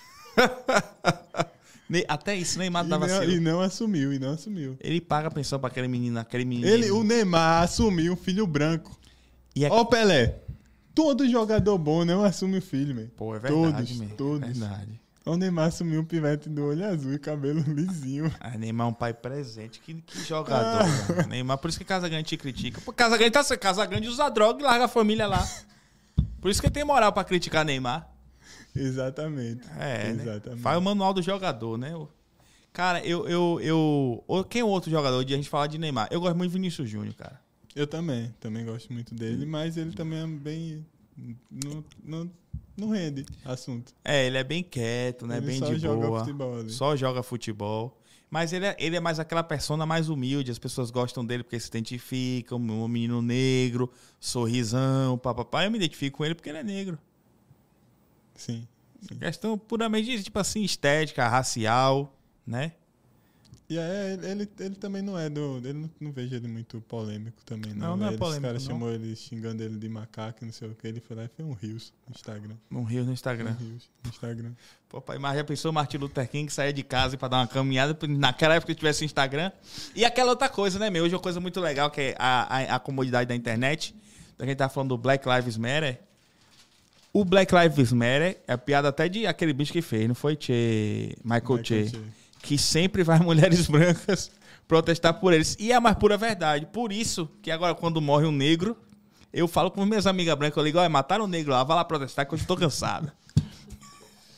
Até isso, Neymar E dava não, assim. e não assumiu, e não assumiu. Ele paga a pensão pra aquele menino, aquele menino. Ele, o Neymar assumiu um filho branco. E é... Ó, Pelé. Todo jogador bom não assume o filho, man. Pô, é verdade, Todos, mesmo. todos. Verdade. O Neymar assumiu um pivete do olho azul e cabelo lisinho. Ah, Neymar é um pai presente. Que, que jogador, ah. Neymar, por isso que Casagrande te critica. Pô, Casagrande tá Casagrande usa droga e larga a família lá. Por isso que ele tem moral pra criticar Neymar. Exatamente. É, Exatamente. Né? Faz o manual do jogador, né? Cara, eu... eu, eu... Quem é o outro jogador de a gente falar de Neymar? Eu gosto muito de Vinícius Júnior, cara. Eu também. Também gosto muito dele, mas ele também é bem... Não, não, não rende assunto. É, ele é bem quieto, né? Ele Bem só de joga boa. futebol ali. Só joga futebol. Mas ele é, ele é mais aquela persona mais humilde. As pessoas gostam dele porque se identificam. Um menino negro, sorrisão, papapá. Eu me identifico com ele porque ele é negro. Sim. sim. Questão puramente, tipo assim, estética, racial, né? E é, ele, ele, ele também não é do... Ele não, não vejo ele muito polêmico também, não. Não, não é Eles, polêmico, Os caras não. chamou ele xingando ele de macaco, não sei o que. Ele foi lá e fez um rios no Instagram. Um rio no Instagram. Um rios no Instagram. Pô, pai, mas já pensou Martin Luther King que saía de casa pra dar uma caminhada naquela época que tivesse Instagram? E aquela outra coisa, né, meu? Hoje é uma coisa muito legal que é a, a, a comodidade da internet. A gente tá falando do Black Lives Matter. O Black Lives Matter é a piada até de aquele bicho que fez, não foi? Che... Michael, Michael Che. Che. Que sempre vai mulheres brancas protestar por eles. E é a mais pura verdade. Por isso que agora, quando morre um negro, eu falo com minhas amigas brancas, eu ligo, olha, mataram um negro lá, vai lá protestar que eu estou cansado.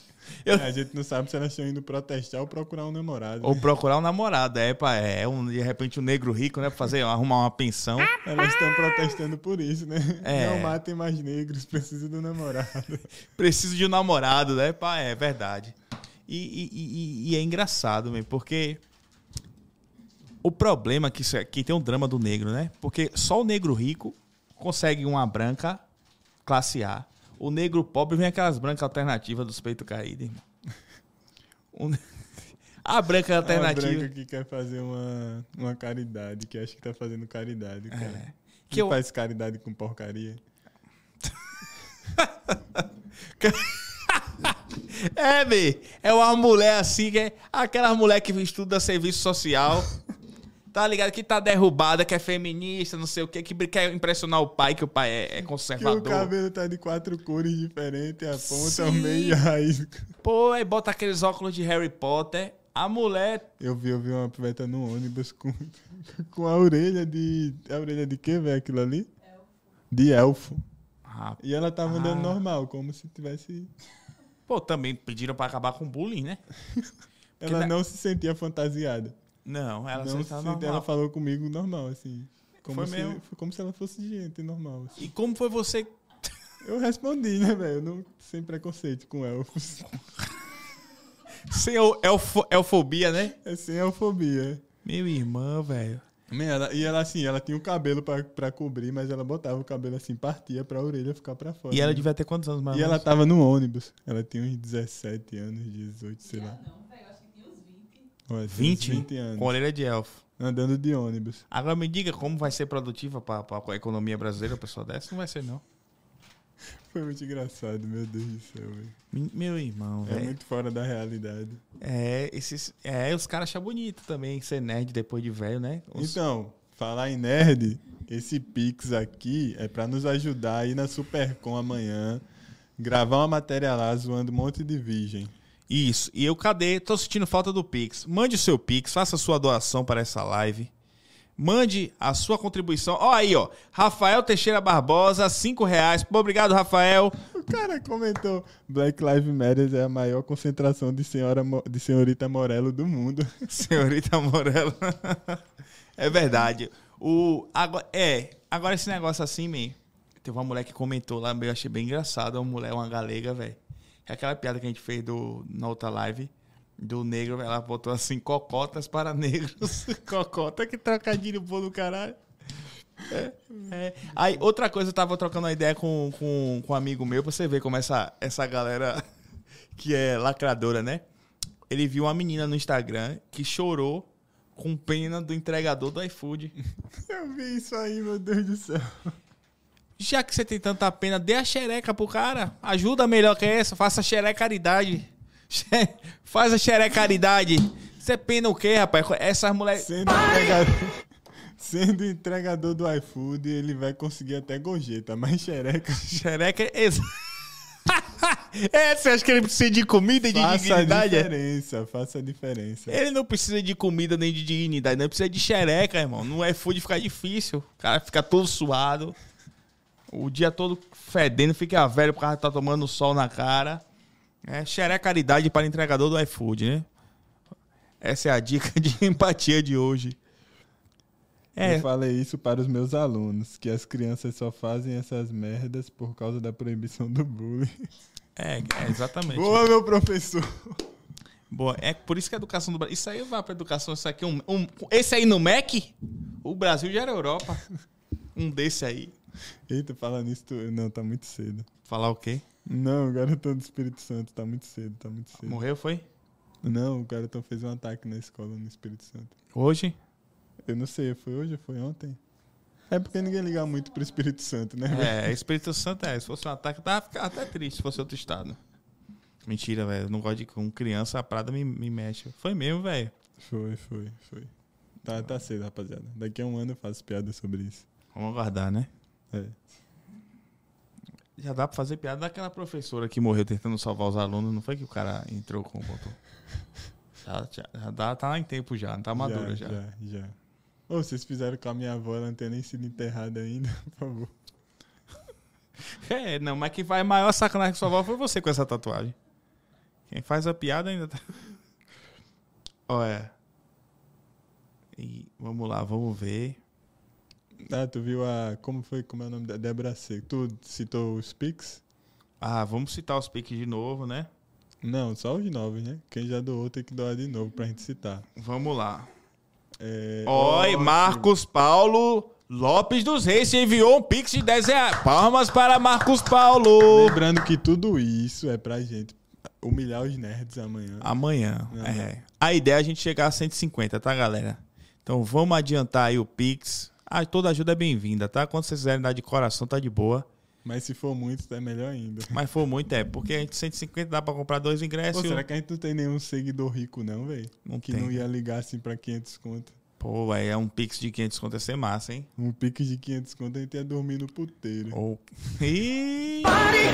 Eu... A gente não sabe se elas estão indo protestar ou procurar um namorado. Ou né? procurar um namorado, é, pá, é um, de repente um negro rico, né? Pra fazer, arrumar uma pensão. Elas estão protestando por isso, né? É. Não matem mais negros, preciso de um namorado. Preciso de um namorado, né? Pá, é verdade. E, e, e, e é engraçado, mesmo, porque o problema é que, isso é, que tem um drama do negro, né? Porque só o negro rico consegue uma branca classe A. O negro pobre vem aquelas brancas alternativas dos peitos caídos, irmão. Um... A branca alternativa. A branca que quer fazer uma, uma caridade, que acha que tá fazendo caridade, cara. É. Que, Que eu... faz caridade com porcaria. É, bê. É uma mulher assim, que é aquelas mulher que estuda serviço social. Tá ligado? Que tá derrubada, que é feminista, não sei o quê, que quer impressionar o pai, que o pai é, é conservador. Que o cabelo tá de quatro cores diferentes, a ponta, Sim. o meio e a raiz. Pô, aí bota aqueles óculos de Harry Potter. A mulher... Eu vi, eu vi uma piveta no ônibus com, com a orelha de... A orelha de quê, velho, aquilo ali? Elfo. De elfo. Ah, E ela tava andando Ah. normal, como se tivesse... pô, também pediram pra acabar com o bullying, né? Ela na- não se sentia fantasiada. Não, ela não não se tá sentia, normal. ela falou comigo normal, assim. Como Foi se, mesmo? foi como se ela fosse gente normal. Assim. E como foi você... Eu respondi, né, velho? Não- Sem preconceito com elfos. Sem el- elfo- elfobia, né? É sem elfobia. Meu irmão, velho. Man, ela- e ela, assim, ela tinha o cabelo pra, pra cobrir, mas ela botava o cabelo assim, partia pra orelha ficar pra fora. E ela né? devia ter quantos anos mais? E ou ela menos? tava no ônibus. Ela tinha uns dezessete anos, dezoito, sei lá. Não, velho, eu acho que tinha uns vinte. Olha, tinha uns vinte? vinte anos. Com orelha de elfo. Andando de ônibus. Agora me diga como vai ser produtiva pra, pra, pra economia brasileira, uma pessoa dessa? Não vai ser, não. Foi muito engraçado, meu Deus do céu, velho. Mi- Meu irmão, É velho. muito fora da realidade. É, esses, é, os caras acham bonito também ser nerd depois de velho, né? Os- Então, falar em nerd, esse Pix aqui é pra nos ajudar aí na Supercom amanhã. Gravar uma matéria lá zoando um monte de virgem. Isso. E eu, cadê? Tô sentindo falta do Pix. Mande o seu Pix, faça a sua doação para essa live. Mande a sua contribuição. Ó aí, ó. Rafael Teixeira Barbosa, cinco reais. Pô, obrigado, Rafael. O cara comentou: Black Lives Matter é a maior concentração de, senhora, Mo- de senhorita Morello do mundo. Senhorita Morello. É verdade. O, agora, é, agora esse negócio assim, meio. Teve uma mulher que comentou lá, eu achei bem engraçado. Uma mulher, uma galega, velho. É aquela piada que a gente fez do, na outra live. Do negro, ela botou assim, cocotas para negros. Cocota, que trocadilho bom do caralho. É, é. Aí, outra coisa, eu tava trocando uma ideia com, com, com um amigo meu, pra você ver como essa, essa galera que é lacradora, né? Ele viu uma menina no Instagram que chorou com pena do entregador do iFood. Eu vi isso aí, meu Deus do céu. Já que você tem tanta pena, dê a xereca pro cara. Ajuda melhor que essa, faça a xerecaridade. Faz a xerecaridade. Você pena o quê, rapaz? Essas mulheres... Sendo entregador, sendo entregador do iFood, ele vai conseguir até gorjeta, mas xereca. Xereca é... ex- É, você acha que ele precisa de comida e de Faça a dignidade? é? diferença, faça a diferença. Ele não precisa de comida nem de dignidade, não precisa de xereca, irmão. No iFood fica difícil. O cara fica todo suado. O dia todo fedendo, fica velho porque tá tomando sol na cara. É xerecaridade para entregador do iFood, né? Essa é a dica de empatia de hoje. É, Eu falei isso para os meus alunos, que as crianças só fazem essas merdas por causa da proibição do bullying. é, é exatamente. Boa, meu professor. Boa. É por isso que a educação do Brasil... Isso aí vai pra educação, isso aqui é um, um... Esse aí no M E C, o Brasil já era Europa. Um desse aí. Eita, falando nisso, tu... não, tá muito cedo. Falar o quê? Não, o garotão do Espírito Santo, tá muito cedo, tá muito cedo. Morreu, foi? Não, o garotão fez um ataque na escola no Espírito Santo. Hoje? Eu não sei, foi hoje ou foi ontem? É porque ninguém liga muito pro Espírito Santo, né? velho? É, Espírito Santo é. Se fosse um ataque, tava ficar até triste se fosse outro estado. Mentira, velho. Eu não gosto de com criança, a prada me, me mexe. Foi mesmo, velho. Foi, foi, foi. Tá, tá cedo, rapaziada. Daqui a um ano eu faço piada sobre isso. Vamos aguardar, né? É. Já dá pra fazer piada daquela professora que morreu tentando salvar os alunos. Não foi que o cara entrou com o botão? Já, já, já dá, tá em tempo já, não tá madura já. Já, já. Ô, vocês fizeram com a minha avó, ela não tem nem sido enterrada ainda, por favor. É, não, mas quem faz maior sacanagem que sua avó foi você com essa tatuagem. Quem faz a piada ainda tá... Olha. E vamos lá, vamos ver. Ah, tu viu a... Como foi? Como é o nome da Débora Seco? Tu citou os Pix? Ah, vamos citar os piques de novo, né? Não, só os novos, né? Quem já doou tem que doar de novo pra gente citar. Vamos lá. É... Oi, Marcos Paulo Lopes dos Reis se enviou um pix de dez reais. Palmas para Marcos Paulo. Lembrando que tudo isso é pra gente humilhar os nerds amanhã. Amanhã. Não, É. A ideia é a gente chegar a cento e cinquenta, tá, galera? Então vamos adiantar aí o pix. Ah, toda ajuda é bem-vinda, tá? Quando vocês quiserem dar de coração, tá de boa. Mas se for muito, é melhor ainda. Mas for muito, é. Porque a gente cento e cinquenta dá pra comprar dois ingressos. Pô, será que a gente não tem nenhum seguidor rico, não, velho? Não que tem. não ia ligar assim pra quinhentos conto. Pô, véio, é um pix de quinhentos conto, ia ser massa, hein? Um pique de quinhentos conto, a gente ia dormir no puteiro. Ou... Ih!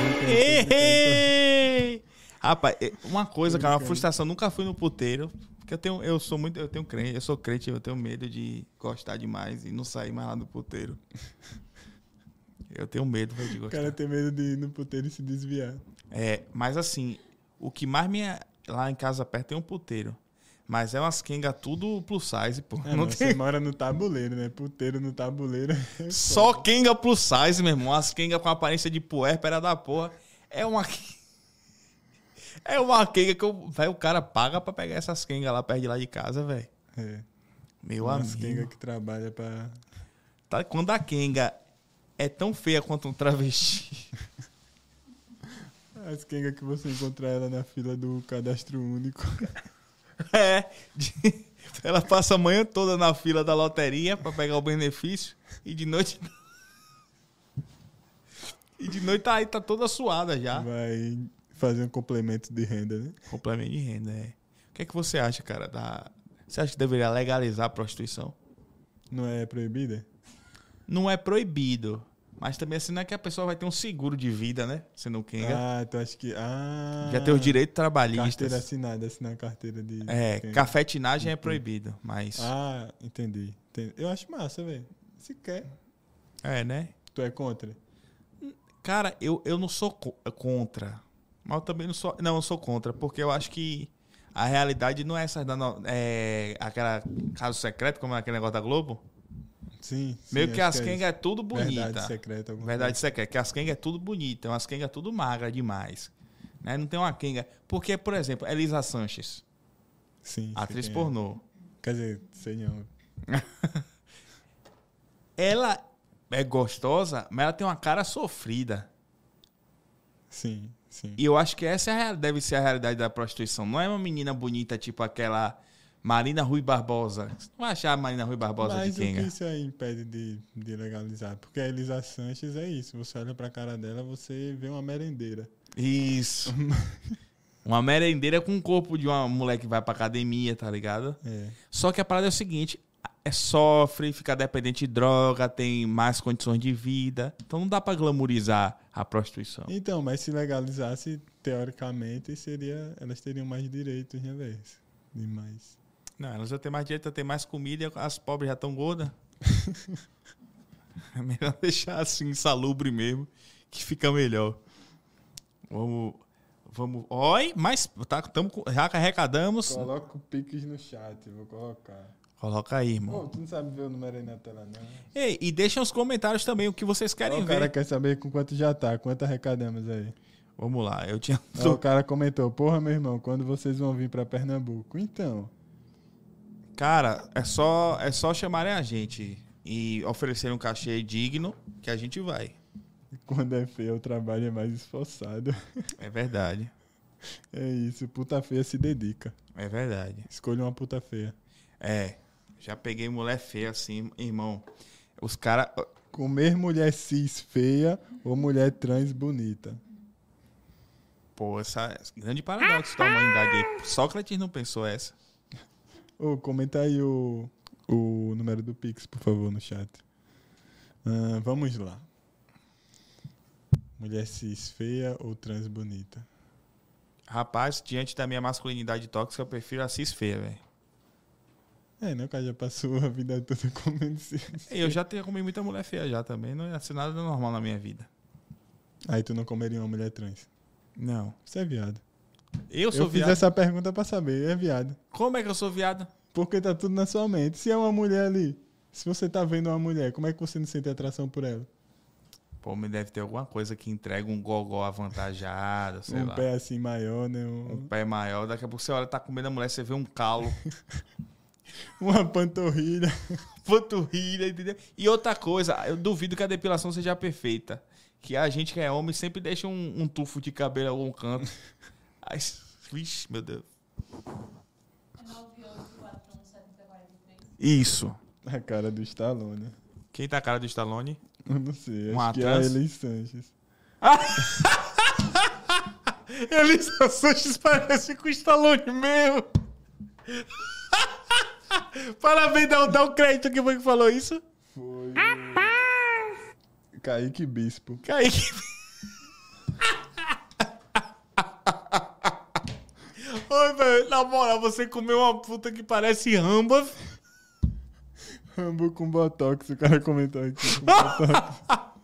Ei! Rapaz, uma coisa, cara, uma frustração, nunca fui no puteiro. Porque eu tenho, eu sou muito, eu tenho crente, eu sou crente, eu tenho medo de gostar demais e não sair mais lá do puteiro. Eu tenho medo véio, de O gostar. cara tem medo de ir no puteiro e se desviar. É, mas assim, o que mais me... Lá em casa perto tem um puteiro. Mas é umas quengas tudo plus size, pô. Ah, não não, tem... Você mora no tabuleiro, né? Puteiro no tabuleiro. É Só foda. quenga plus size, meu irmão. As quengas com aparência de puérpera da porra. É uma... É uma quenga que eu... Véio, o cara paga pra pegar essas quengas lá perto de lá de casa, velho. É. Meu Umas amigo. quenga que trabalha pra... Tá? Quando a quenga é tão feia quanto um travesti... As quenga que você encontra ela na fila do cadastro único. É. De... Ela passa a manhã toda na fila da loteria pra pegar o benefício. E de noite... E de noite tá aí, tá toda suada já. Vai fazer um complemento de renda, né? Complemento de renda, é. O que é que você acha, cara? Da... Você acha que deveria legalizar a prostituição? Não é proibida? Não é proibido. Mas também assim não é que a pessoa vai ter um seguro de vida, né? Você não quenga. Ah, tu acha que... Ah, Já tem os direitos trabalhistas. carteira assinada, assinar carteira de... É, quenga. cafetinagem é proibido, mas... Ah, entendi. entendi. Eu acho massa, velho. Se quer. É, né? Tu é contra? Cara, eu, eu não sou co- contra. Mas eu também não sou... Não, eu sou contra, porque eu acho que a realidade não é essa... Da no- é, aquela caso secreto, como é aquele negócio da Globo. Sim. sim, Meio que acho as é quengas isso. é tudo bonita. Verdade secreta. alguma Verdade secreta, que as quengas é tudo bonita, umas quengas é tudo magra demais. Né? Não tem uma quenga... Porque, por exemplo, Elisa Sanches, coisa. Sim. sei atriz quem é. pornô. Quer dizer, sei não. Ela é gostosa, mas ela tem uma cara sofrida. Sim, sim. E eu acho que essa é a real- deve ser a realidade da prostituição. Não é uma menina bonita tipo aquela Marina Rui Barbosa. Você não vai achar a Marina Rui Barbosa Mas de o que quenga. isso aí impede de, de legalizar? Porque a Elisa Sanches é isso. Você olha pra cara dela, você vê uma merendeira. Isso. Uma merendeira com o corpo de uma mulher que vai pra academia, tá ligado? É. Só que a parada é o seguinte, é sofre, fica dependente de droga, tem mais condições de vida. Então não dá pra glamorizar a prostituição. Então, mas se legalizasse, teoricamente, seria, elas teriam mais direitos, né, velho? Demais. Não, elas já têm mais direito, têm mais comida e as pobres já estão gordas. É melhor deixar assim, insalubre mesmo, que fica melhor. Vamos... Vamos... Oi, mas tá, tamo, com- já arrecadamos. Coloca o Pix no chat, vou colocar. Coloca aí, irmão. Pô, tu não sabe ver o número aí na tela, não? Ei, e deixa nos comentários também o que vocês querem Ó, o cara ver. quer saber com quanto já tá, quanto arrecadamos aí. Vamos lá, eu tinha... Ó, o cara comentou, porra, meu irmão, quando vocês vão vir pra Pernambuco? Então, Cara, é só, é só chamarem a gente e oferecerem um cachê digno que a gente vai. quando é feio, o trabalho é mais esforçado. É verdade. É isso, puta feia se dedica. É verdade. Escolha uma puta feia. É, já peguei mulher feia assim, irmão. Os caras... Comer mulher cis feia ou mulher trans bonita? Pô, essa grande paradoxo da humanidade aí. Sócrates não pensou essa. Ô, comenta aí o, o número do Pix, por favor, no chat. Ah, vamos lá. Mulher cis feia ou trans bonita? Rapaz, diante da minha masculinidade tóxica, eu prefiro a cis feia, velho. É, né? O cara já passou a vida toda comendo cis. Eu já tenho comido muita mulher feia já também. Não ia ser nada normal na minha vida. Aí tu não comeria uma mulher trans. Não. Você é viado. Eu sou Eu fiz viado? essa pergunta pra saber, é viado. Como é que eu sou viado? Porque tá tudo na sua mente. Se é uma mulher ali, se você tá vendo uma mulher, como é que você não sente atração por ela? Pô, me deve ter alguma coisa que entrega um gogó avantajado, sei um lá. pé assim maior, né? Um Um- pé maior. Daqui a pouco você olha, tá comendo a mulher, você vê um calo. uma panturrilha. Panturrilha, entendeu? E outra coisa, eu duvido que a depilação seja perfeita. Que a gente que é homem sempre deixa um, um tufo de cabelo em algum canto. Ai, vixe, meu Deus. Isso. A cara do Stallone. Quem tá a cara do Stallone? Eu não sei, Uma acho que trans? é a Eli Sanches. Elisa Sanches parece com o Stallone mesmo. Parabéns, dá, dá um crédito. Quem foi que falou isso? Foi. Kaique Bispo. Kaique. Oi, velho. Na moral, você comeu uma puta que parece ramba. Rambo com botox, o cara comentou aqui. Com botox.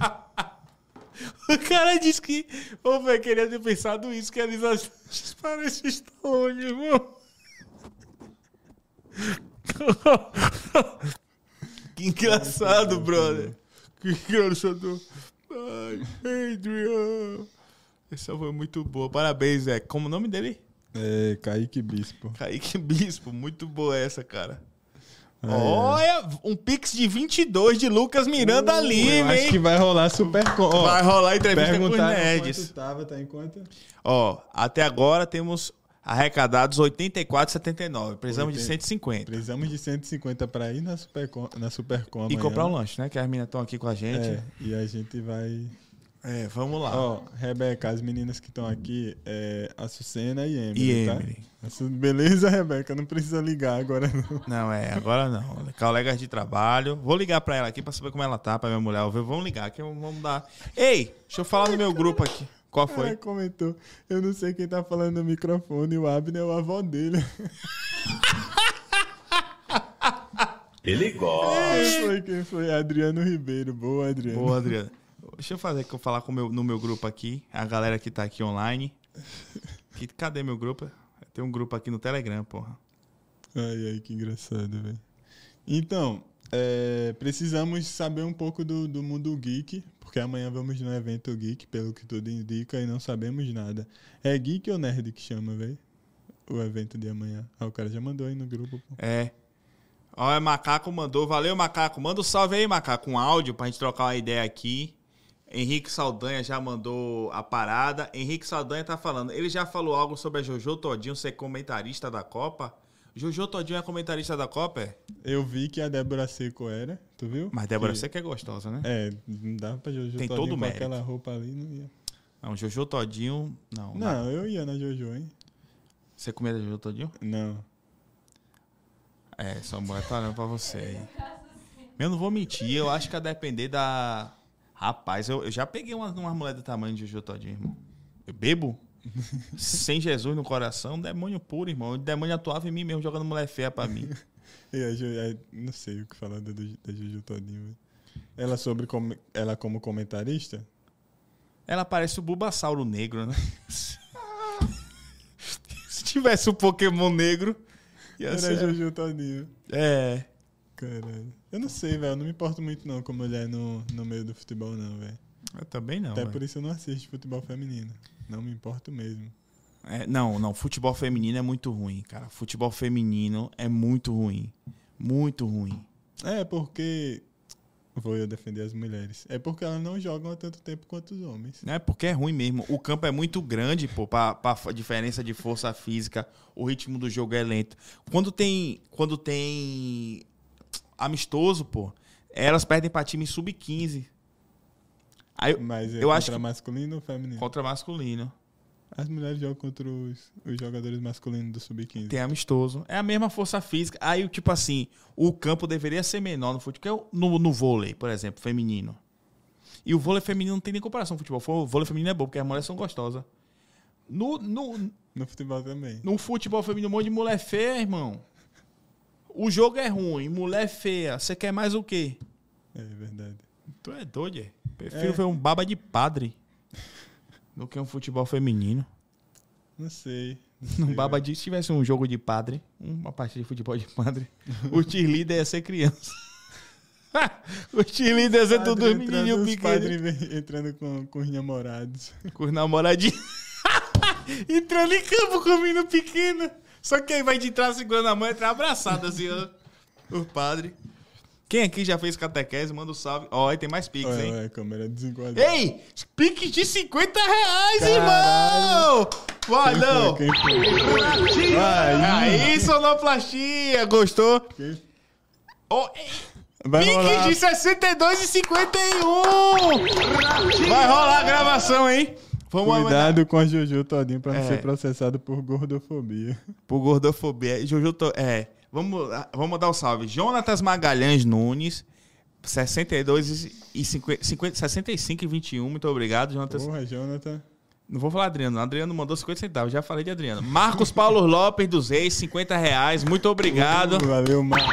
O cara disse que... Ô, velho, queria ter pensado isso, que a Elisa Sanches parece o Stallone, irmão. Que engraçado, brother. Que engraçado. Ai, Adrian. Essa foi muito boa. Parabéns, Zé. Como é o nome dele? É, Kaique Bispo. Kaique Bispo. Muito boa essa, cara. É. Olha, um pix de vinte e dois de Lucas Miranda Eu Lima, acho hein? que vai rolar super... Com... Ó, Vai rolar entrevista com os perguntaram nerds. quanto tava, tá em quanto? Ó, até agora temos arrecadados oitenta e quatro vírgula setenta e nove. Precisamos de oitenta. cento e cinquenta. Precisamos de cento e cinquenta pra ir na Supercom, na Supercom E amanhã. comprar um lanche, né? Que as meninas estão aqui com a gente. É, e a gente vai... É, vamos lá. Ó, Rebeca, as meninas que estão aqui é a Sucena e Emily, E tá? Emily. A Su- Beleza, Rebeca? Não precisa ligar agora, não. Não, é, agora não. Colegas de trabalho. Vou ligar pra ela aqui pra saber como ela tá, pra minha mulher ouvir. Vamos ligar aqui, vamos dar. Ei, deixa eu falar no meu grupo aqui. Qual Ela foi? comentou, eu não sei quem tá falando no microfone, o Abner é o avô dele. Ele gosta. Quem foi? Quem foi? Adriano Ribeiro. Boa, Adriano. Boa, Adriana. Deixa eu fazer que eu falar com o meu, no meu grupo aqui. A galera que tá aqui online. Que, cadê meu grupo? Tem um grupo aqui no Telegram, porra. Ai, ai, que engraçado, velho. Então, é, precisamos saber um pouco do, do mundo geek, porque amanhã vamos no evento geek, pelo que tudo indica, e não sabemos nada. É geek ou nerd que chama, velho? O evento de amanhã. Ah, o cara já mandou aí no grupo, pô. É. Olha, Macaco mandou. Valeu, Macaco. Manda um salve aí, Macaco. Um áudio pra gente trocar uma ideia aqui. Henrique Saldanha já mandou a parada. Henrique Saldanha tá falando. Ele já falou algo sobre a Jojo Todinho ser comentarista da Copa? Jojo Todinho é comentarista da Copa, é? Eu vi que a Débora Seco era, tu viu? Mas Débora que... Seco é gostosa, né? É, não dava pra Jojo Tem Todinho todo o com mérito. aquela roupa ali, não ia. Não, Jojo Todinho... Não. Não, eu ia na Jojo, hein? Você comia a Jojo Todinho? Não. É, sua mulher tá olhando pra você aí. Eu não vou mentir, eu acho que a depender da... Rapaz, eu, eu já peguei uma, uma mulher do tamanho de Jojo Todinho, irmão. Eu bebo? Sem Jesus no coração, demônio puro, irmão. O demônio atuava em mim mesmo, jogando mulher feia pra mim. E a Jo- a- não sei o que falar da, da Jojo Todinho, velho. Ela sobre como, ela como comentarista? Ela parece o Bulbasauro negro, né? Se tivesse um Pokémon negro, ia Era a ser... Jojo Todinho. É... Caralho. Eu não sei, velho. Eu não me importo muito não com mulher no, no meio do futebol, não, velho. Eu também não, Até velho. por isso eu não assisto futebol feminino. Não me importo mesmo. É, não, não. Futebol feminino é muito ruim, cara. Futebol feminino é muito ruim. Muito ruim. É porque... Vou eu defender as mulheres. É porque elas não jogam há tanto tempo quanto os homens. Não é porque é ruim mesmo. O campo é muito grande, pô, pra, pra f- diferença de força física. O ritmo do jogo é lento. Quando tem, quando tem amistoso, pô, elas perdem pra time sub quinze. Aí, eu- Mas é eu contra acho que- masculino ou feminino? contra masculino. As mulheres jogam contra os, os jogadores masculinos do sub quinze. Tem amistoso. É a mesma força física. Aí, tipo assim, o campo deveria ser menor no futebol. No, no vôlei, por exemplo, feminino. E o vôlei feminino não tem nem comparação com o futebol. O vôlei feminino é bom, porque as mulheres são gostosas. No, no, No futebol também. no futebol feminino, um monte de mulher feia, irmão. O jogo é ruim, mulher feia. Você quer mais o quê? É verdade. Tu é doido, é? Prefiro É. ver um baba de padre do que um futebol feminino. Não sei. No Babadi, se tivesse um jogo de padre, uma partida de futebol de padre, o cheerleader ia ser criança. O cheerleader ia ser todos os menininhos pequenos. Entrando com, com os namorados. Com os namoradinhos. Entrando em campo com o menino pequeno. Só que aí vai de trás segurando a mão e entrar abraçado assim, ó. O padre. Quem aqui já fez catequese, manda um salve. Ó, aí tem mais piques, Olha, hein? olha, câmera desenquadrada. Ei! Piques de cinquenta reais, Caralho. irmão! Vai, Quem não! foi? Quem foi? Vai, Aí, sonoplastia! Gostou? quem- Oh, Vai piques rolar. de sessenta e dois e cinquenta e um! Vai rolar a gravação, hein? Vamos Cuidado com a Jojo todinho pra não É. ser processado por gordofobia. Por gordofobia. Jojo, tô... é. Vamos, vamos dar um salve. Jonatas Magalhães Nunes, sessenta e dois e cinquenta, cinquenta, sessenta e cinco e vinte e um. Muito obrigado, Jonatas. Porra, Jonathan. Não vou falar Adriano. Adriano mandou cinquenta centavos. Já falei de Adriano. Marcos Paulo Lopes dos Reis, cinquenta reais. Muito obrigado. Valeu, Marcos.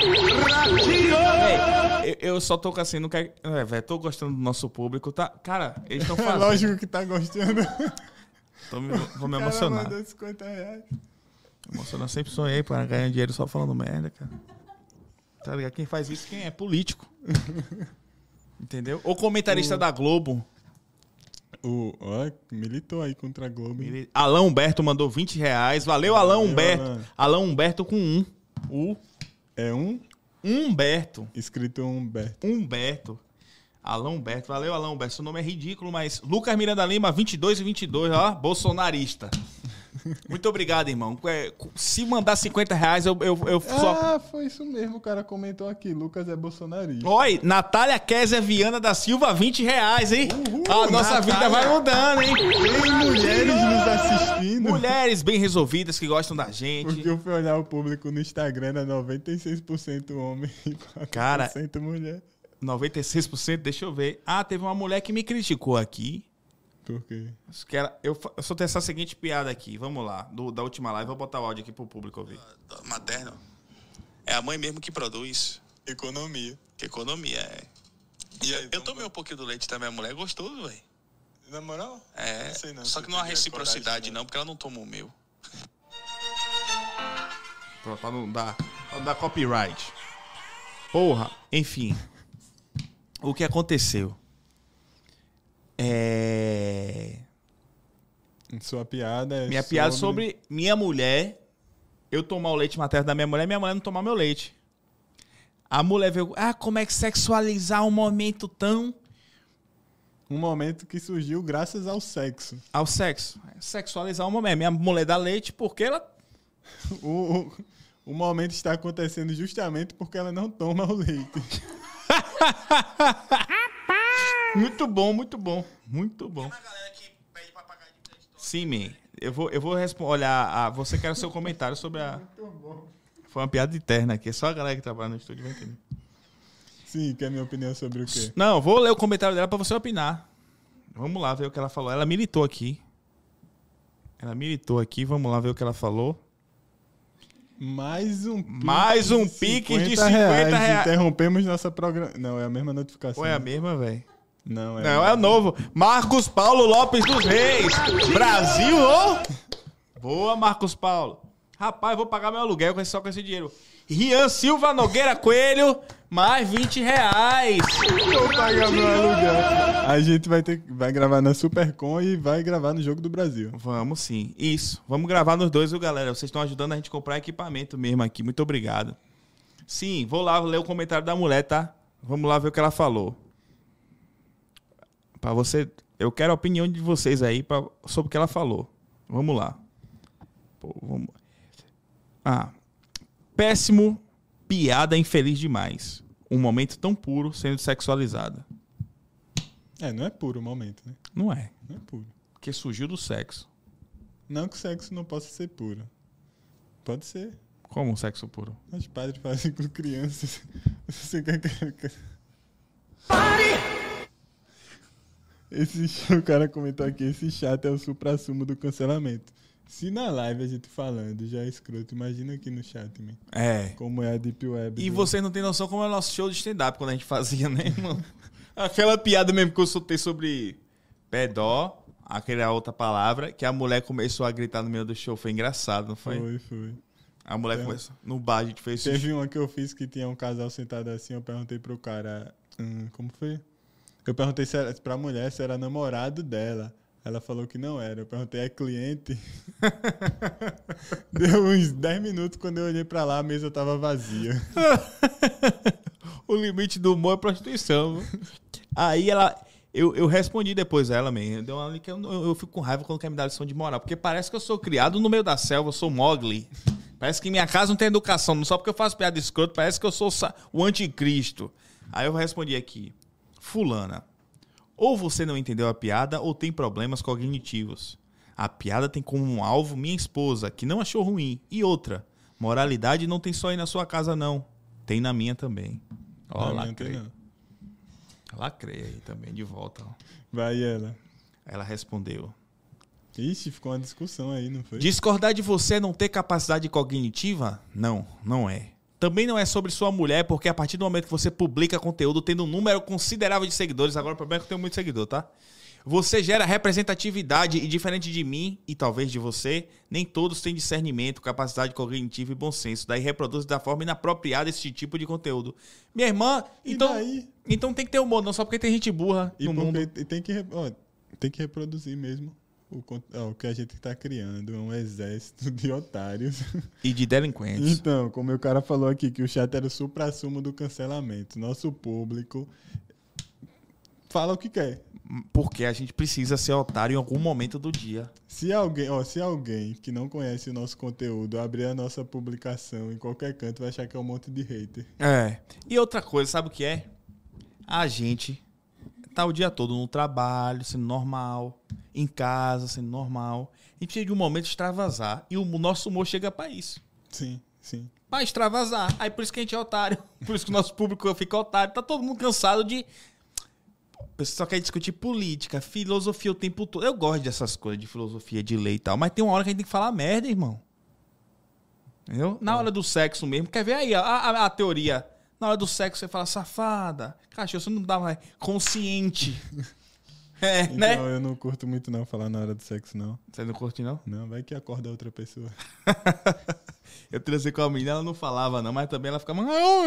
Véi, eu, eu só tô com assim, não quero. É, velho, tô gostando do nosso público. Tá? Cara, eles estão É fazendo. lógico que tá gostando. Tô me- vou me O cara emocionar. mandou cinquenta reais. Emocionar, sempre sonhei para ganhar dinheiro só falando merda, cara. Tá ligado? Quem faz isso, quem é? Político. Entendeu? Ou comentarista da Globo. O, ó, militou aí contra a Globo. hein? Ele- Alain Humberto mandou vinte reais. Valeu, Alain Valeu, Humberto. Alain. Alain Humberto com um. O É um Humberto. escrito Humberto. Humberto. Alain Humberto. Valeu, Alain Humberto. Seu nome é ridículo, mas... Lucas Miranda Lima, vinte e dois e vinte e dois, ó. Bolsonarista. Muito obrigado, irmão. É, Se mandar cinquenta reais, eu, eu, eu só... Ah, foi isso mesmo, o cara comentou aqui. Lucas é bolsonarista. Oi, Natália Kézia Viana da Silva, vinte reais, hein? Uhul, A nossa Natália. vida vai mudando, hein? Tem mulheres nos assistindo. Mulheres bem resolvidas que gostam da gente. Porque eu fui olhar o público no Instagram, era noventa e seis por cento homem e quatro por cento Cara, mulher. noventa e seis por cento, deixa eu ver. Ah, teve uma mulher que me criticou aqui. Por quê? Que era, eu, fa- eu só tenho essa seguinte piada aqui. Vamos lá, do- da última live. Vou botar o áudio aqui pro público ouvir. Materno. É a mãe mesmo que produz. Economia. Que economia é. E aí, Eu tomei um pouquinho do leite da minha mulher, gostoso, velho. Na moral? É. Não sei não, Só se que não há tiver reciprocidade, coragem, não, porque ela não toma o meu. Pra, pra não dar, pra não dar copyright. Porra, enfim. O que aconteceu? É... Sua piada é Minha piada sobre minha mulher, eu tomar o leite materno da minha mulher e minha mulher não tomar meu leite. A mulher veio, ah, como é que sexualizar um momento tão um momento que surgiu graças ao sexo. ao sexo? Sexualizar um momento. Minha mulher dá leite porque ela... O, o, o momento está acontecendo justamente porque ela não toma o leite. Muito bom, muito bom, muito bom. Sim, man. Eu vou, eu vou responder. Olha, a, você quer o seu comentário sobre a... Foi uma piada interna aqui. Só a galera que trabalha no estúdio vai entender. Sim, quer minha opinião sobre o quê? Não, vou ler o comentário dela pra você opinar. Vamos lá ver o que ela falou. Ela militou aqui. Ela militou aqui. Vamos lá ver o que ela falou. Mais um pique Mais um pique de cinquenta reais. Interrompemos nossa programa. Não, é a mesma notificação. Ou é a mesma, velho? Não, é. Não, é o novo. Marcos Paulo Lopes dos Reis. Brasil, ô! Boa, Marcos Paulo. Rapaz, vou pagar meu aluguel com esse- só com esse dinheiro. Rian Silva Nogueira Coelho, mais vinte reais. Vou pagar meu aluguel. A gente vai ter vai gravar na Supercom e vai gravar no Jogo do Brasil. Vamos sim. Isso. Vamos gravar nos dois, viu, galera? Vocês estão ajudando a gente a comprar equipamento mesmo aqui. Muito obrigado. Sim, vou lá ler o comentário da mulher, tá? Vamos lá ver o que ela falou. Pra você... Eu quero a opinião de vocês aí pra... sobre o que ela falou. Vamos lá. Pô, vamos... Ah. Péssimo, piada infeliz demais. Um momento tão puro sendo sexualizado. É, não é puro o momento, né? Não é. Não é puro. Porque surgiu do sexo. Não que o sexo não possa ser puro. Pode ser. Como um sexo puro? Os padres fazem com crianças. Você quer que... Esse, o cara comentou aqui, esse chat é o suprassumo do cancelamento. Se na live a gente falando já é escroto, imagina aqui no chat, man. É. Como é a Deep Web. E do- vocês não têm noção como é o nosso show de stand-up quando a gente fazia, né, irmão? Aquela piada mesmo que eu soltei sobre pedó. aquela outra palavra, que a mulher começou a gritar no meio do show. Foi engraçado, não foi? Foi, foi. A mulher Tem- começou. No bar a gente fez Teve uma que eu fiz que tinha um casal sentado assim, eu perguntei pro cara, hum, como foi? Eu perguntei se era, pra mulher se era namorado dela. Ela falou que não era. Eu perguntei, é cliente? Deu uns dez minutos, quando eu olhei pra lá, a mesa tava vazia. O limite do humor é prostituição. viu? Aí ela. Eu, eu respondi depois a ela, man. Deu uma ali que eu, eu, eu fico com raiva quando quer me dar lição de moral. Porque parece que eu sou criado no meio da selva, eu sou Mowgli. Parece que em minha casa não tem educação. Não só porque eu faço piada escroto, parece que eu sou sa- o anticristo. Aí eu respondi aqui. Fulana, ou você não entendeu a piada ou tem problemas cognitivos. A piada tem como um alvo minha esposa, que não achou ruim. E outra, moralidade não tem só aí na sua casa, não. Tem na minha também. Ó, Não, não tem lacrei. não. Lacrei aí também, de volta. ó. Vai ela. Ela respondeu. Ixi, ficou uma discussão aí, não foi? Discordar de você não ter capacidade cognitiva? Não, não é. Também não é sobre sua mulher, porque a partir do momento que você publica conteúdo tendo um número considerável de seguidores, agora o problema é que eu tenho muito seguidor, tá? Você gera representatividade e diferente de mim, e talvez de você, nem todos têm discernimento, capacidade cognitiva e bom senso. Daí reproduz da forma inapropriada esse tipo de conteúdo. Minha irmã, E então, daí? então tem que ter humor, não só porque tem gente burra E no porque mundo. e tem que, re- ó, tem que reproduzir mesmo o, con- ó, o que a gente tá criando. É um exército de otários. E de delinquentes. Então, como o cara falou aqui, que o chat era o supra-sumo do cancelamento. Nosso público fala o que quer. Porque a gente precisa ser otário em algum momento do dia. Se alguém, ó, se alguém que não conhece o nosso conteúdo abrir a nossa publicação em qualquer canto, vai achar que é um monte de hater. É. E outra coisa, sabe o que é? A gente tá o dia todo no trabalho, sendo normal, em casa, sendo normal. A gente precisa de um momento de extravasar. E o nosso humor chega pra isso. Sim, sim. Pra extravasar. Aí por isso que a gente é otário. Por isso que o nosso público fica otário. Tá todo mundo cansado de... Você só quer discutir política, filosofia o tempo todo. Eu gosto dessas coisas de filosofia, de lei e tal. Mas tem uma hora que a gente tem que falar merda, irmão. Entendeu? Na hora do sexo mesmo. Quer ver aí a, a, a teoria? Na hora do sexo você fala safada. Cachorro, você não dá mais consciente. É, Então né? eu não curto muito não falar na hora do sexo, não. Você não curte, não? Não, vai que acorda outra pessoa. Eu transei com a menina, ela não falava, não. Mas também ela ficava...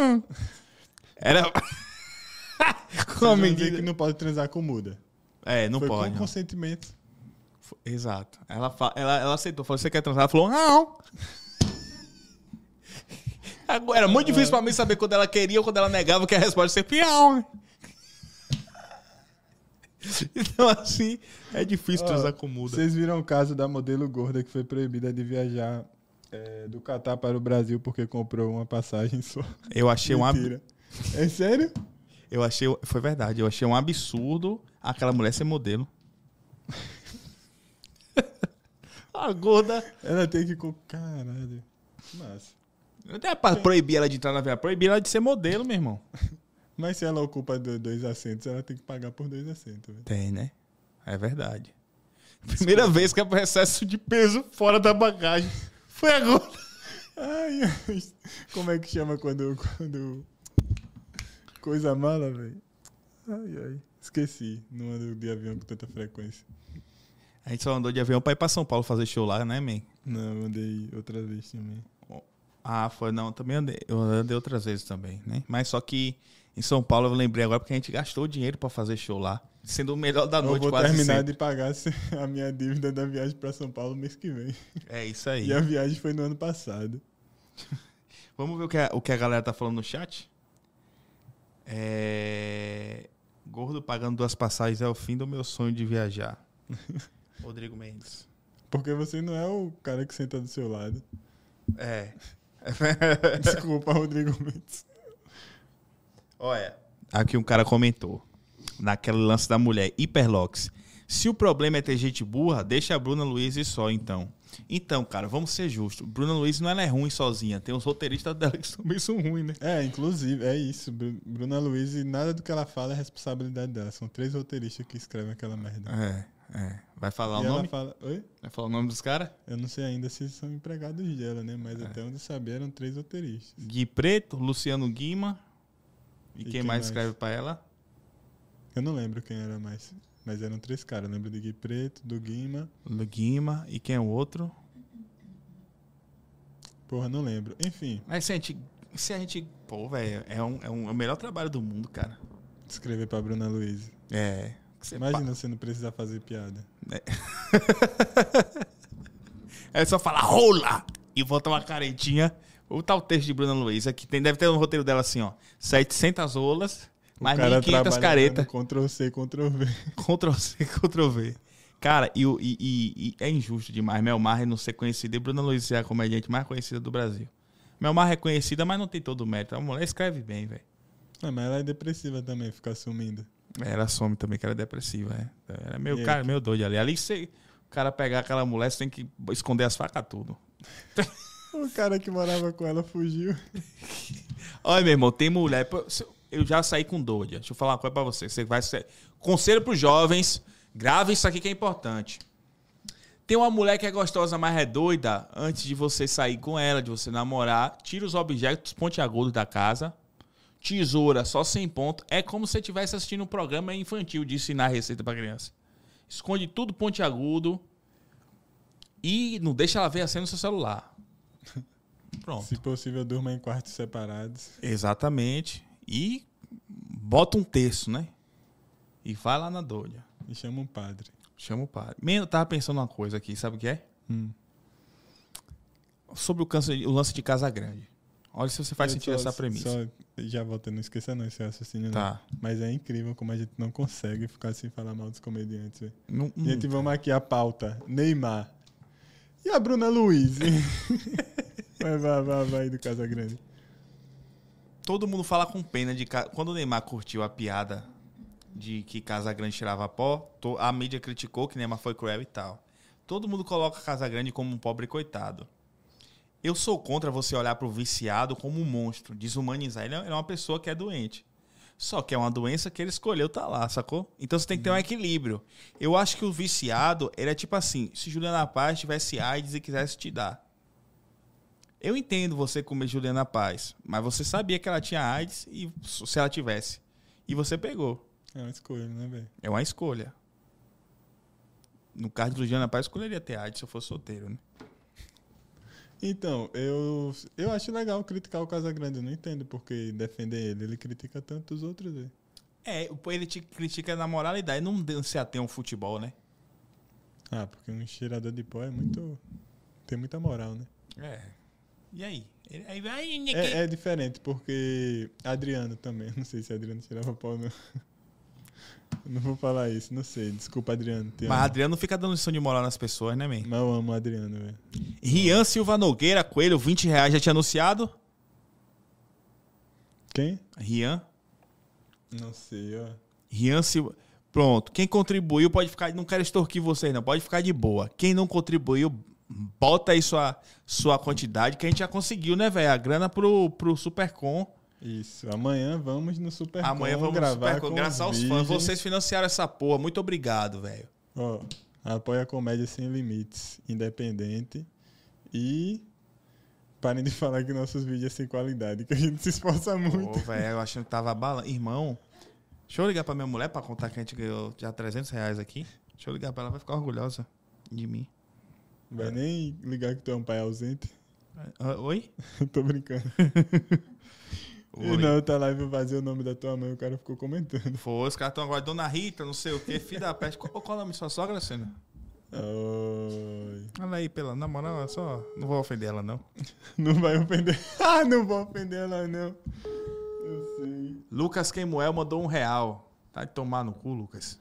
Era... com a Vocês vão dizer menina... que não pode transar com muda. É, não Foi pode. com não. consentimento. Exato. Ela, fa- ela, ela aceitou. Falou, você quer transar? Ela falou, não. Agora, era muito difícil pra mim saber quando ela queria ou quando ela negava, que a resposta ia ser pião. Então, assim, é difícil Ó, transar com muda. Vocês viram o caso da modelo gorda que foi proibida de viajar é, do Catar para o Brasil porque comprou uma passagem só? Eu achei um ab... Mentira. É sério? Eu achei... Foi verdade. Eu achei um absurdo aquela mulher ser modelo. A gorda... Ela tem que... co- Caralho. Massa. Até pra proibir ela de entrar na viagem. Proibir ela de ser modelo, meu irmão. Mas se ela ocupa do- dois assentos, ela tem que pagar por dois assentos. velho. Tem, né? É verdade. Primeira vez que é pro excesso de peso fora da bagagem. Foi agora. Ai, ai, como é que chama quando... quando... Coisa mala, velho? Ai, ai. Esqueci. Não ando de avião com tanta frequência. A gente só andou de avião pra ir pra São Paulo fazer show lá, né, man? Não, eu andei outra vez também. Ah, foi, não, também andei. Eu andei outras vezes também, né? Mas só que em São Paulo eu lembrei agora porque a gente gastou dinheiro pra fazer show lá. Sendo o melhor da Eu noite vou quase terminar sempre. de pagar se- a minha dívida da viagem pra São Paulo mês que vem. É isso aí. E a viagem foi no ano passado. Vamos ver o que, a, o que a galera tá falando no chat? É... Gordo pagando duas passagens é o fim do meu sonho de viajar. Rodrigo Mendes. Porque você não é o cara que senta do seu lado. É. Desculpa, Rodrigo Mendes. Olha, aqui um cara comentou. Naquele lance da mulher, Hiperlox. Se o problema é ter gente burra, deixa a Bruna Luiz e só, então. Então, cara, vamos ser justos. Bruna Luiz não ela é ruim sozinha. Tem os roteiristas dela que também são ruins, né? É, inclusive, é isso. Bru- Bruna Luiz, e nada do que ela fala é responsabilidade dela. São três roteiristas que escrevem aquela merda. É, é. Vai falar e o ela nome? fala... Oi? Vai falar o nome dos caras? Eu não sei ainda se são empregados dela, né? Mas até onde eu sabia eram três roteiristas. Gui Preto, Luciano Guima. E, E quem, quem mais mais? escreve pra ela? Eu não lembro quem era mais. Mas eram três caras. Eu lembro do Gui Preto, do Guima. Do Guima. E quem é o outro? Porra, não lembro. Enfim. Mas se a gente... Se a gente pô, velho, é, um, é, um, é o melhor trabalho do mundo, cara. Escrever pra Bruna Luiz. É. Você Imagina pa... você não precisar fazer piada. É, é só falar rola e botar uma caretinha. O tal texto de Bruna Luiz aqui tem, deve ter um roteiro dela assim, ó. setecentas rolas, mais mil e quinhentas caretas. Ctrl C, Ctrl V. Ctrl C, Ctrl V. Cara, e, e, e, e é injusto demais Mel Maher não ser conhecida e Bruna Luiz ser a comediante mais conhecida do Brasil. Mel Maher é conhecida, mas não tem todo o mérito. A mulher escreve bem, velho. Ah, mas ela é depressiva também, fica sumindo. Ela some também, que ela é depressiva, é. Ela é meio, E cara, aí? meio doida ali. Ali, se o cara pegar aquela mulher, você tem que esconder as facas tudo. O cara que morava com ela fugiu. Olha, meu irmão, tem mulher... Eu já saí com doida. Deixa eu falar uma coisa pra você. Você vai ser... Conselho pros jovens. Grave isso aqui que é importante. Tem uma mulher que é gostosa, mas é doida. Antes de você sair com ela, de você namorar, tira os objetos pontiagudos da casa. Tesoura só sem ponto. É como se você estivesse assistindo um programa infantil de ensinar receita pra criança. Esconde tudo pontiagudo. E não deixa ela ver a cena no seu celular. Pronto. Se possível, durma em quartos separados. Exatamente. E bota um terço, né? E vai lá na doida. E chama um padre. Chama o padre. Eu tava pensando uma coisa aqui, sabe o que é? Hum. Sobre o, câncer, o lance de Casa Grande. Olha se você faz Eu sentido só- essa premissa. Só, já volto, não esqueça não esse raciocínio. Tá. Não. Mas é incrível como a gente não consegue ficar sem falar mal dos comediantes. Véio. Não, não- Gente, vamos aqui a pauta. Neymar. E a Bruna Luiz? vai, vai, vai, vai do Casa Grande. Todo mundo fala com pena de... ca- Quando o Neymar curtiu a piada de que Casa Grande tirava pó, to- a mídia criticou que Neymar foi cruel e tal. Todo mundo coloca Casa Grande como um pobre coitado. Eu sou contra você olhar pro viciado como um monstro, desumanizar. Ele é uma pessoa que é doente. Só que é uma doença que ele escolheu tá lá, sacou? Então você tem que ter um equilíbrio. Eu acho que o viciado, ele é tipo assim, se Juliana Paz tivesse AIDS e quisesse te dar. Eu entendo você comer Juliana Paz, mas você sabia que ela tinha AIDS e se ela tivesse. E você pegou. É uma escolha, né, velho? É uma escolha. No caso de Juliana Paz, eu escolheria ter AIDS se eu fosse solteiro, né? Então, eu, eu acho legal criticar o Casagrande. Eu não entendo por que defender ele. Ele critica tanto os outros, velho. É, ele te critica na moralidade, não se atém ao futebol, né? Ah, porque um cheirador de pó é muito... Tem muita moral, né? É. E aí? Ele- Aí vai... É, é diferente, porque Adriano também. Não sei se Adriano tirava pó, não. Não vou falar isso, não sei. Desculpa, Adriano. Te Mas amo. Adriano não fica dando lição de moral nas pessoas, né, man? Mas eu amo o Adriano, velho. Rian Silva Nogueira Coelho, vinte reais, já tinha anunciado? Quem? Rian? Não sei, ó. Rian Silva... Pronto, quem contribuiu pode ficar... Não quero extorquir vocês, não. Pode ficar de boa. Quem não contribuiu, bota aí sua, sua quantidade, que a gente já conseguiu, né, velho? A grana pro, pro Supercom. Isso. Amanhã vamos no Supercom Amanhã vamos no gravar Supercom, com graças os aos fãs. virgens. Vocês financiaram essa porra. Muito obrigado, velho. Ó, apoia a Comédia Sem Limites, independente. E parem de falar que nossos vídeos é sem qualidade, que a gente se esforça muito. Pô, velho, eu achando que tava abalando. Irmão, deixa eu ligar pra minha mulher pra contar que a gente ganhou já trezentos reais aqui. Deixa eu ligar pra ela, vai ficar orgulhosa de mim. Vai nem ligar que tu é um pai ausente. Ah, oi? Tô brincando. E Oi. na outra live eu vazei o nome da tua mãe, o cara ficou comentando. Foi, os caras estão agora, Dona Rita, não sei o quê, filho da peste. Qual, qual é o nome de sua sogra, Cena? Oi. Olha aí, pela, na moral, é só. Não vou ofender ela, não. Não vai ofender. Ah, não vou ofender ela, não. Eu sei. Lucas Quemuel mandou um real. Tá de tomar no cu, Lucas.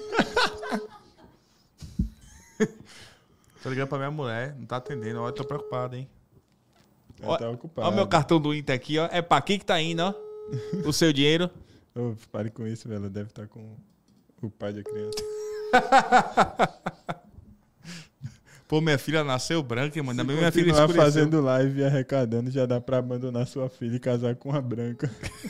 Tô ligando pra minha mulher, não tá atendendo. Olha, tô preocupado, hein? Ela tá ocupada. Olha o meu cartão do Inter aqui, ó. É pra quem que tá indo, ó. O seu dinheiro. Ô, pare com isso, velho. Ela deve estar com o pai da criança. Pô, minha filha nasceu branca, mano. Se Também minha filha continuar escureceu. fazendo live e arrecadando, já dá pra abandonar sua filha e casar com a branca.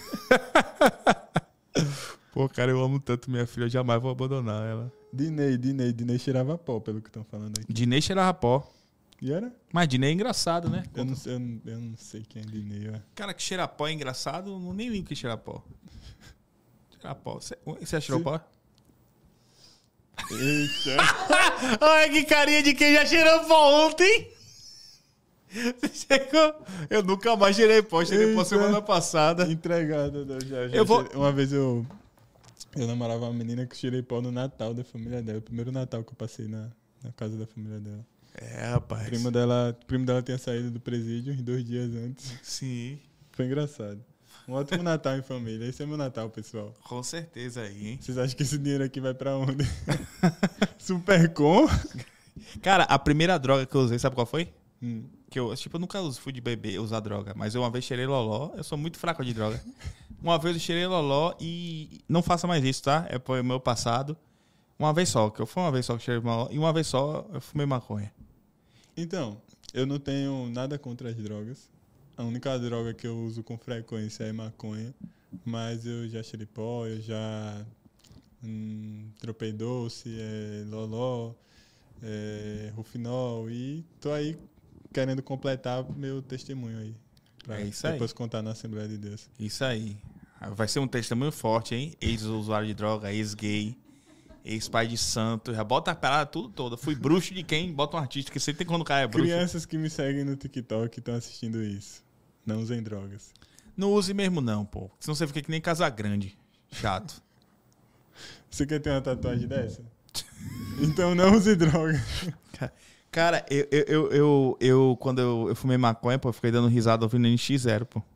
Pô, cara, eu amo tanto minha filha, eu jamais vou abandonar ela. Dinei, Dinei, Dinei cheirava pó, pelo que estão falando aqui. Dinei cheirava pó. E era? Mas Dinei é engraçado, né? Eu não, sei- eu, não, eu não sei quem é Dinei, ó. Cara que cheira pó é engraçado, não nem lembro que cheira pó. Cheira pó. Você você já cheirou Sim. pó? Eita. Olha que carinha de quem já cheirou pó ontem. Você chegou? Eu nunca mais cheirei pó. Cheirei pó Eita. semana passada. Entregado. Eu já, já Eu vou- cheirei- Uma vez eu, eu namorava uma menina que cheirei pó no Natal da família dela. O primeiro Natal que eu passei na, na casa da família dela. É, rapaz. O primo dela, o primo dela tinha saído do presídio uns dois dias antes. Sim, Foi engraçado. Um ótimo Natal em família. Esse é meu Natal, pessoal. com certeza aí, hein? Vocês acham que esse dinheiro aqui vai pra onde? Supercom? Cara, a primeira droga que eu usei, sabe qual foi? Hum. Que eu, tipo, eu nunca uso, fui de beber, usar droga. Mas eu uma vez cheirei loló. Eu sou muito fraco de droga. Uma vez eu cheirei loló e... Não faça mais isso, tá? É pro meu passado. Uma vez só. Que eu fui uma vez só que cheirei loló. E uma vez só eu fumei maconha. Então, eu não tenho nada contra as drogas. A única droga que eu uso com frequência é maconha. Mas eu já cheirei pó, eu já hum, tropei doce, é, loló, é, rufinol. E tô aí querendo completar meu testemunho aí. Pra É isso aí. depois contar na Assembleia de Deus. Isso aí. Vai ser um testemunho forte, hein? Ex-usuário de droga, ex-gay, ex-pai de santo. Já bota a parada tudo toda. Fui bruxo de quem? Bota um artista, que sempre tem quando o cara é bruxo. Crianças que me seguem no TikTok estão assistindo isso. Não usem drogas. Não use mesmo não, pô. Senão você fica que nem Casa Grande. Chato. Você quer ter uma tatuagem dessa? Então não use drogas. Cara, eu, eu, eu, eu, eu- quando eu, eu fumei maconha, pô, eu fiquei dando risada ouvindo N X zero, pô.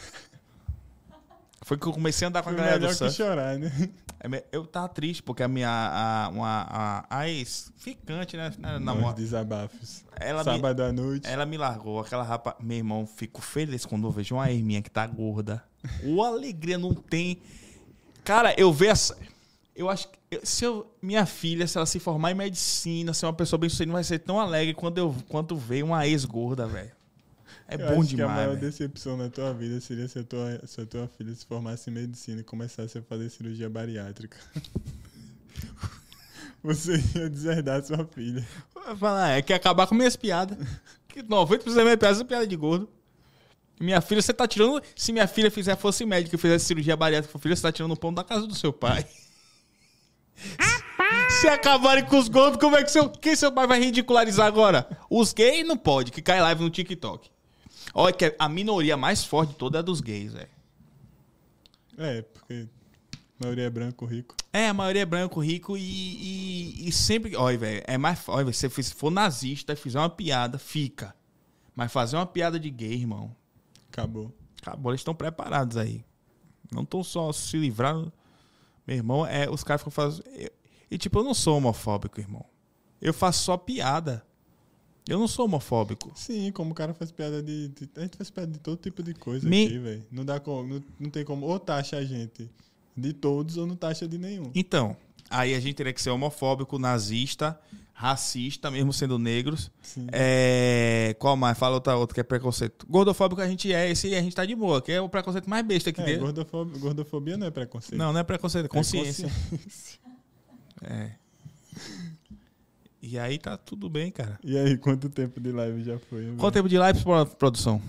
Foi que eu comecei a andar com a Foi galera do melhor que surf. chorar, né? É me- Eu tava triste, porque a minha... A, uma, a, a ex-ficante, né? Na, na, Nos desabafos. ela, me, Sábado à noite. ela me largou. Aquela rapa... Meu irmão, fico feliz quando eu vejo uma ex minha que tá gorda. Ô, alegria não tem... Cara, eu vejo essa... Eu acho que... eu- Se eu, minha filha, se ela se formar em medicina, ser uma pessoa bem sucedida, não vai ser tão alegre quando eu quando vê uma ex gorda, velho. É Eu bom acho que a demais, maior velho. decepção na tua vida seria se a tua, se a tua filha se formasse em medicina e começasse a fazer cirurgia bariátrica. Você ia deserdar sua filha. Eu falo, ah, é que acabar com minhas piadas. Que noventa por cento das minhas piadas são piada de gordo. Minha filha, você tá tirando... Se minha filha fizer, fosse médica e fizesse cirurgia bariátrica com filha, você tá tirando o pão da casa do seu pai. Se acabarem com os gordos, como é que seu... Quem seu pai vai ridicularizar agora? Os gays não pode, que cai live no TikTok. Olha que a minoria mais forte de toda é a dos gays, velho. É, porque a maioria é branco, rico. É, a maioria é branco, rico e, e, e sempre... Olha, velho, é mais... Olha, se você for nazista e fizer uma piada, fica. Mas fazer uma piada de gay, irmão... Acabou. Acabou, eles estão preparados aí. Não estão só se livrando. Meu irmão, é, os caras ficam fazendo... eu- E tipo, eu não sou homofóbico, irmão. Eu faço só piada. Eu não sou homofóbico. Sim, como o cara faz piada de, de- A gente faz piada de todo tipo de coisa Me- aqui, velho. Não dá como. Não, não tem como. Ou taxa a gente de todos ou não taxa de nenhum. Então, aí a gente teria que ser homofóbico, nazista, racista, mesmo sendo negros. Sim. É... Qual mais? Fala outra, outra que é preconceito. Gordofóbico a gente é, esse a gente tá de boa, que é o preconceito mais besta que É, tem. gordofobia, gordofobia não é preconceito. Não, não é preconceito, é É consciência. consciência. É. E aí tá tudo bem, cara. E aí, quanto tempo de live já foi? velho? Qual tempo de live pra produção?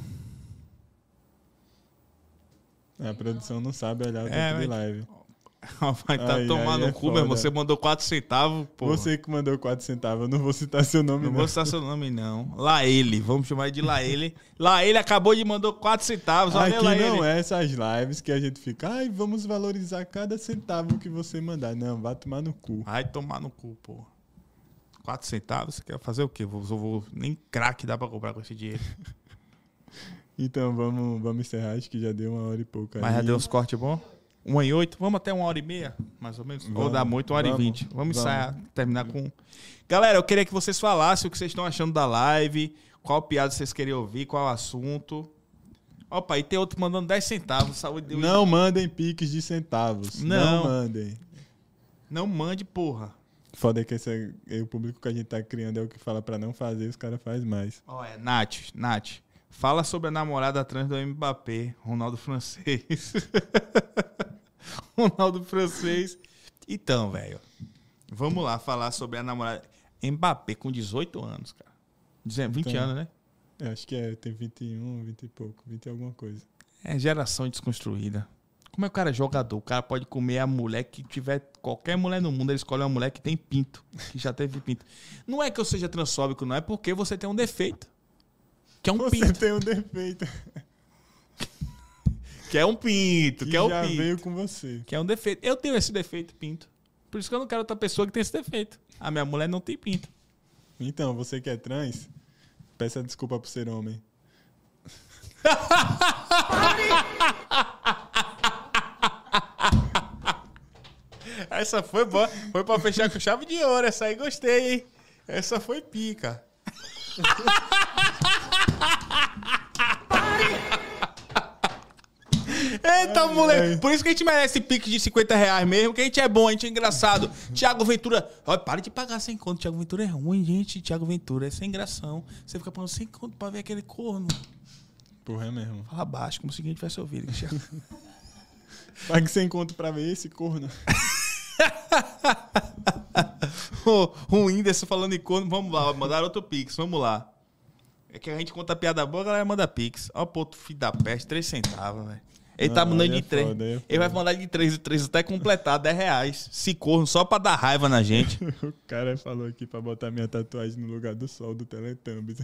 A produção não sabe olhar o É, tempo de mas- live. Vai tá Aí, tomando aí no é cu, meu irmão. foda. Você mandou quatro centavos, pô. Você que mandou quatro centavos, eu não vou citar seu nome, Não não. vou citar seu nome, não. Lá ele, vamos chamar de Lá ele. Lá ele acabou de mandar quatro centavos. Olha Aqui lá não ele. é essas lives que a gente fica, ai, vamos valorizar cada centavo que você mandar. Não, vai tomar no cu. Vai tomar no cu, pô. Quatro centavos? Você quer fazer o quê? Vou, vou, nem crack dá pra comprar com esse dinheiro. Então vamos, vamos encerrar, acho que já deu uma hora e pouco. Mas aí. já deu uns cortes bons? Uma e oito? Vamos até uma hora e meia, mais ou menos? Ou Vamos, dá muito, uma hora vamos, e vinte. Vamos vamos. ensaiar, terminar com... Galera, eu queria que vocês falassem o que vocês estão achando da live, qual piada vocês queriam ouvir, qual assunto. Opa, e tem outro mandando dez centavos. Saúde, Deus. Não mandem piques de centavos. Não. Não, mandem. Não mande, porra. Foda é que esse é, o público que a gente tá criando é o que fala pra não fazer, os caras fazem mais. Ó, é, Nath, Nath. Fala sobre a namorada trans do Mbappé, Ronaldo Francês. Ronaldo Francês. Então, velho, vamos lá falar sobre a namorada. Mbappé com dezoito anos, cara. Dezen- vinte Então. anos, né? Eu acho que é, tem vinte e um, vinte e pouco, vinte e alguma coisa. É geração desconstruída. Como é que o cara é jogador? O cara pode comer a mulher que tiver... Qualquer mulher no mundo, ele escolhe uma mulher que tem pinto. Que já teve pinto. Não é que eu seja transfóbico, não. É porque você tem um defeito. Que é um Você pinto. tem um defeito. Que é um pinto. Que, Que é o já pinto. veio com você. Que é um defeito. Eu tenho esse defeito, pinto. Por isso que eu não quero outra pessoa que tem esse defeito. A minha mulher não tem pinto. Então, você que é trans, peça desculpa por ser homem. Essa foi boa. Foi pra fechar com chave de ouro. Essa aí gostei, hein? Essa foi pica. Eita, moleque. Por isso que a gente merece pique de cinquenta reais mesmo, que a gente é bom, a gente é engraçado. Thiago Ventura... Olha, para de pagar sem conto. Thiago Ventura é ruim, gente. Thiago Ventura é sem gração. Você fica pagando sem conto pra ver aquele corno. Porra, é mesmo. Fala baixo, como se ninguém tivesse ouvido. Pague sem conto pra ver esse corno. O, o Whindersson falando em corno, vamos lá, mandaram outro pix, vamos lá. É que a gente conta piada boa, a galera manda pix. Ó, pô, filho da peste, três centavos, velho. Ele Não, tá mandando aí de é três. foda, aí é Ele foda. vai mandar de três, de três até completar dez reais. Se corno, só pra dar raiva na gente. O cara falou aqui pra botar minha tatuagem no lugar do sol do Teletubbies.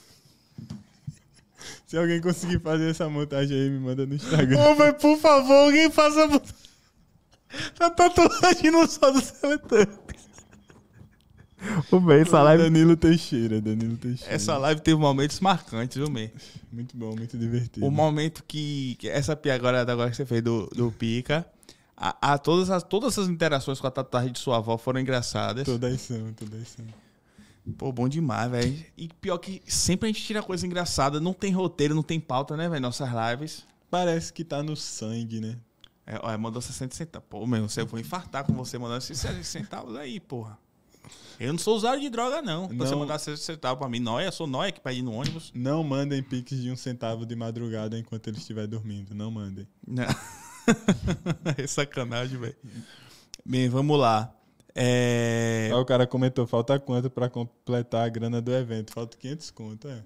Se alguém conseguir fazer essa montagem aí, me manda no Instagram. Ô, velho, por favor, alguém faça a tatuagem no sol do Teletubbies. Ô, velho, essa live... Danilo Teixeira, Danilo Teixeira. Essa live teve momentos marcantes, viu, man? Muito bom, muito divertido. O momento que, que essa piada agora, agora que você fez do, do Pica, a, a, todas, as, todas as interações com a tatuagem de sua avó foram engraçadas. Todas são, todas são. Pô, bom demais, velho. E pior que sempre a gente tira coisa engraçada, não tem roteiro, não tem pauta, né, velho? Nossas lives. Parece que tá no sangue, né? É, ó, mandou sessenta centavos. Pô, meu, eu vou infartar com você mandando esses sessenta centavos aí, porra. Eu não sou usuário de droga, não. Pra Não. você mandar sessenta centavos pra mim, nóia, eu sou nóia que pede no ônibus. Não mandem piques de um centavo de madrugada enquanto ele estiver dormindo. Não mandem. Não. É sacanagem, velho. Bem, vamos lá. É... Aí o cara comentou, falta quanto pra completar a grana do evento? Falta quinhentos conto, é.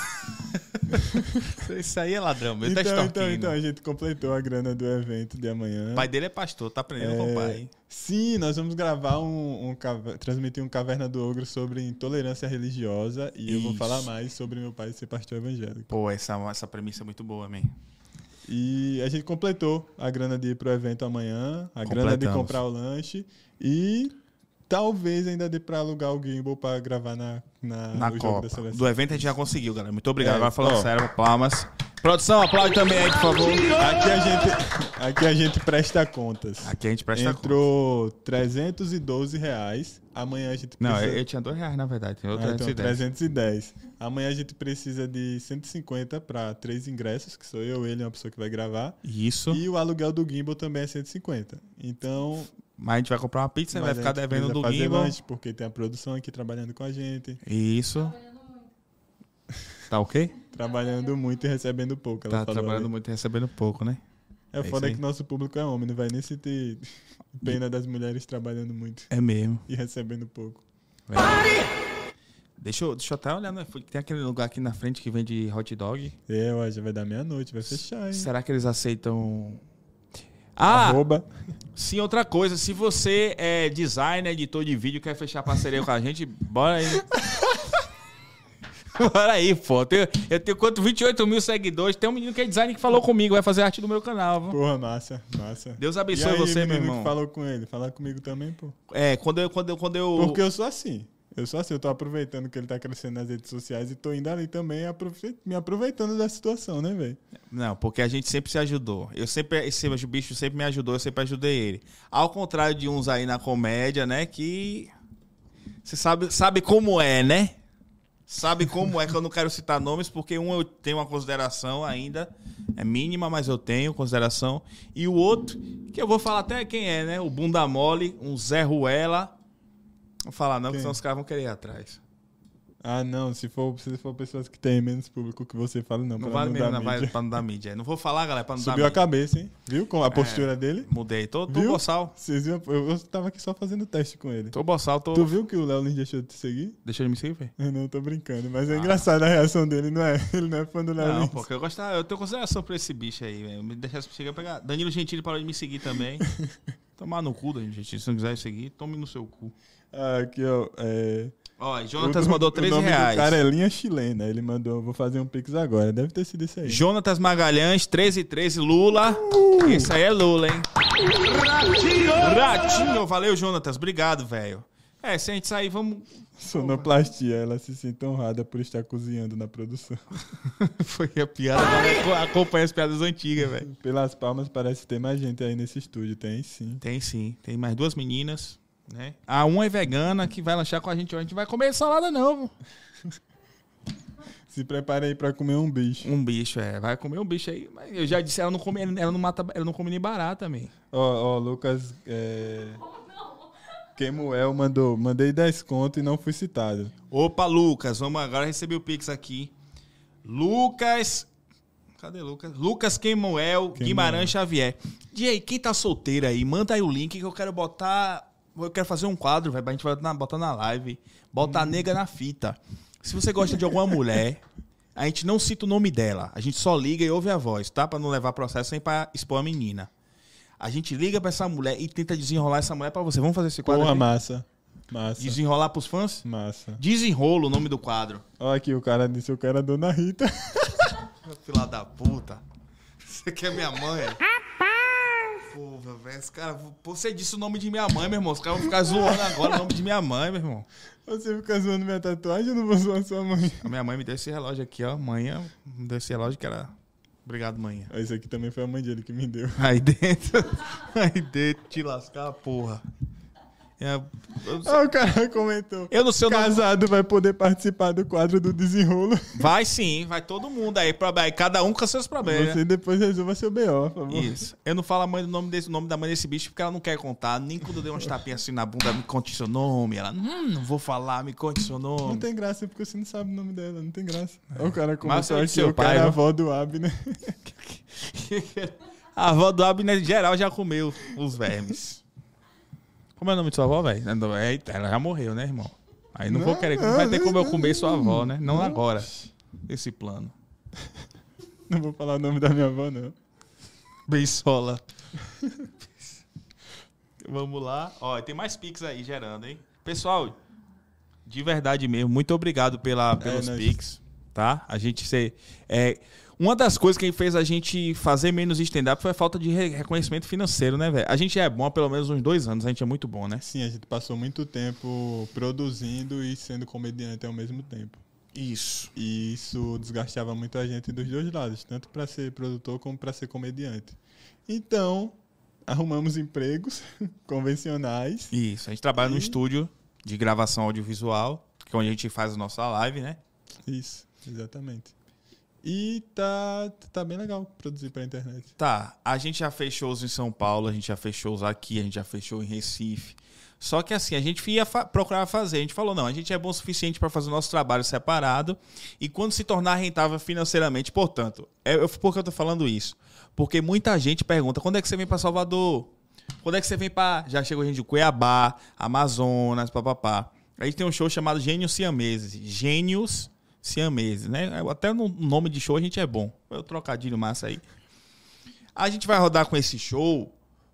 Isso aí é ladrão, meu. Tá Então, então, extorquindo. então, a gente completou a grana do evento de amanhã. O pai dele é pastor, tá aprendendo com o pai. Sim, nós vamos gravar um, um cave- transmitir um Caverna do Ogro sobre intolerância religiosa e eu vou Isso. falar mais sobre meu pai ser pastor evangélico. Pô, essa, essa premissa é muito boa, man. E a gente completou a grana de ir pro evento amanhã, a grana de Completamos. comprar o lanche e talvez ainda dê pra alugar o gimbal pra gravar na, na, Na no jogo Copa. da seleção. Do evento a gente já conseguiu, galera. Muito obrigado. É, Agora falando ó. sério, palmas. Produção, aplaude também aí, por favor. Aqui a gente, aqui a gente presta contas. Aqui a gente presta Entrou trezentos e doze reais. Amanhã a gente conta. Não, precisa... eu, eu tinha dois reais, na verdade. Tem outro Ah, então, trezentos e dez. trezentos e dez. Amanhã a gente precisa de cento e cinquenta para três ingressos, que sou eu, ele e uma pessoa que vai gravar. Isso. E o aluguel do gimbal também é cento e cinquenta. Então, Mas a gente vai comprar uma pizza e vai mas a ficar gente devendo precisa do fazer gimbal. lanche, porque tem a produção aqui trabalhando com a gente. Isso. Tá ok? Trabalhando muito e recebendo pouco. Ela Tá falou trabalhando ali. muito e recebendo pouco, né? É É foda isso aí. que nosso público é homem, não vai nem se ter pena das mulheres trabalhando muito É mesmo. e recebendo pouco. Deixa eu, deixa eu até olhar no iFood. Tem aquele lugar aqui na frente que vende hot dog. É, ó, já vai dar meia-noite, vai fechar, hein? Será que eles aceitam... Ah, Arroba. sim, outra coisa. Se você é designer, editor de vídeo, quer fechar parceria com a gente, bora aí. Bora aí, pô. Eu tenho, eu tenho quanto? vinte e oito mil seguidores. Tem um menino que é designer que falou comigo, vai fazer arte do meu canal. Viu? Porra, massa, massa. Deus E abençoe aí, você, meu menino irmão. que falou com ele? Falar comigo também, pô. É, quando eu, quando eu, quando eu... Porque eu sou assim. Eu sou assim, eu tô aproveitando que ele tá crescendo nas redes sociais e tô indo ali também aprove- me aproveitando da situação, né, velho? Não, porque a gente sempre se ajudou. Eu sempre, esse bicho sempre me ajudou, eu sempre ajudei ele. Ao contrário de uns aí na comédia, né, que... Você sabe, sabe como é, né? Sabe como é, que eu não quero citar nomes, porque um eu tenho uma consideração ainda, é mínima, mas eu tenho consideração. E o outro, que eu vou falar até quem é, né? O bunda mole, um Zé Ruela. Não vou falar não, Quem? porque senão os caras vão querer ir atrás. Ah, não. Se for, se for pessoas que têm menos público que você fala, não. Não pra vale não mesmo, dar não vai mídia. pra não dar mídia. Não vou falar, galera, pra não Subiu dar a mídia. cabeça, hein? Viu com a postura É. dele? Mudei. Tô, tô Viu? boçal. Vocês viram? Eu, eu tava aqui só fazendo teste com ele. Tô boçal, tô... Tu viu que o Léo Lins deixou de te seguir? Deixa ele me seguir, velho? Eu não tô brincando, mas é Ah. engraçado a reação dele, não é? Ele não é fã do Léo Não, Lins. porque eu gosto, eu tenho consideração por esse bicho aí, velho. Me deixar chegar a pegar. Danilo Gentili parou de me seguir também. Tomar no cu, Danilo Gentili. Se não quiser seguir, tome no seu cu. Ah, aqui, ó. É... Ó, Jonatas O- mandou O treze nome reais. do cara é Linha Chilena. Ele mandou, vou fazer um pix agora. Deve ter sido isso aí. Jonatas Magalhães, treze e treze, Lula. Esse aí é Lula, hein? Ratinho! Ratinho! Valeu, Jonatas. Obrigado, velho. É, se a gente sair, vamos... Sonoplastia. Ela se sente honrada por estar cozinhando na produção. Foi a piada, agora acompanha as piadas antigas, velho. Pelas palmas, parece ter mais gente aí nesse estúdio. Tem sim. Tem sim. Tem mais duas meninas, né? A uma é vegana que vai lanchar com a gente hoje. A gente vai comer salada não, viu? Se prepare aí pra comer um bicho. Um bicho, é. Vai comer um bicho aí. Mas eu já disse, ela não come, ela não mata, ela não come nem barata também. Ó, ó, Lucas... É... Kemuel mandou, mandei dez conto e não fui citado. Opa, Lucas, vamos agora receber o Pix aqui. Lucas. Cadê Lucas? Lucas Kemuel Guimarães Xavier. E aí, quem tá solteiro aí, manda aí o link que eu quero botar. Eu quero fazer um quadro, velho, pra gente botar na, botar na live. Botar a nega na fita. Se você gosta de alguma mulher, a gente não cita o nome dela. A gente só liga e ouve a voz, tá? Pra não levar processo nem pra expor a menina. A gente liga pra essa mulher e tenta desenrolar essa mulher pra você. Vamos fazer esse quadro Porra, aqui? massa. Massa. Desenrolar pros fãs? Massa. Desenrolo o nome do quadro. Ó, aqui o cara disse, eu quero a Dona Rita. Filha da puta. Você quer minha mãe? Porra, velho. Esse cara, você disse o nome de minha mãe, meu irmão. Os caras vão ficar zoando agora o nome de minha mãe, meu irmão. Você fica zoando minha tatuagem, eu não vou zoar sua mãe. A minha mãe me deu esse relógio aqui, ó. Manhã me deu esse relógio que era... Obrigado, manhã. Esse aqui também foi a mãe dele que me deu. Aí dentro... Aí dentro, te lascar, porra. É, eu, Ah, o cara comentou. eu não sei o nome... Casado vai poder participar do quadro do desenrolo. Vai sim, vai todo mundo aí. Pra... aí cada um com seus problemas. Você depois resolva seu B O, por favor. Isso. Eu não falo a mãe do nome, desse, nome da mãe desse bicho porque ela não quer contar. Nem quando eu dei uns tapinhas assim na bunda, me conte seu nome. Ela, hum, não vou falar, me conte seu nome. Não tem graça porque você não sabe o nome dela, não tem graça. Ó, o cara Mas começou eu a de seu achar o pai, cara viu? a avó do Abner. A avó do Abner, em geral, já comeu os vermes. Como é o nome de sua avó, velho? Eita, ela já morreu, né, irmão? Aí não, Não, vou querer, não, não, vai ter não, como eu não, comer sua avó, né? Não não. agora. Esse plano. Não vou falar o nome da minha avó, não. Beisola. Vamos lá. Ó, tem mais Pix aí gerando, hein? Pessoal, de verdade mesmo, muito obrigado pela, pelos nós- Pix, tá? A gente ser... É, uma das coisas que fez a gente fazer menos stand-up foi a falta de re- reconhecimento financeiro, né, velho? A gente é bom há pelo menos uns dois anos, a gente é muito bom, né? Sim, a gente passou muito tempo produzindo e sendo comediante ao mesmo tempo. Isso. E isso desgastava muito a gente dos dois lados, tanto para ser produtor como para ser comediante. Então, arrumamos empregos convencionais. Isso. A gente trabalha num E- estúdio de gravação audiovisual, que é onde a gente faz a nossa live, né? Isso, exatamente. E tá, tá bem legal produzir pra internet. Tá, a gente já fez shows em São Paulo, a gente já fez shows aqui, a gente já fez show em Recife. Só que assim, a gente ia fa- procurar fazer. A gente falou, não, a gente é bom o suficiente para fazer o nosso trabalho separado e quando se tornar rentável financeiramente. Portanto, é, eu, por que eu tô falando isso? Porque muita gente pergunta, quando é que você vem para Salvador? Quando é que você vem para... Já chegou gente de Cuiabá, Amazonas, papapá. A gente tem um show chamado Gênios Siameses. Gênios Siameses, né? Até no nome de show a gente é bom. Foi um trocadilho massa aí. A gente vai rodar com esse show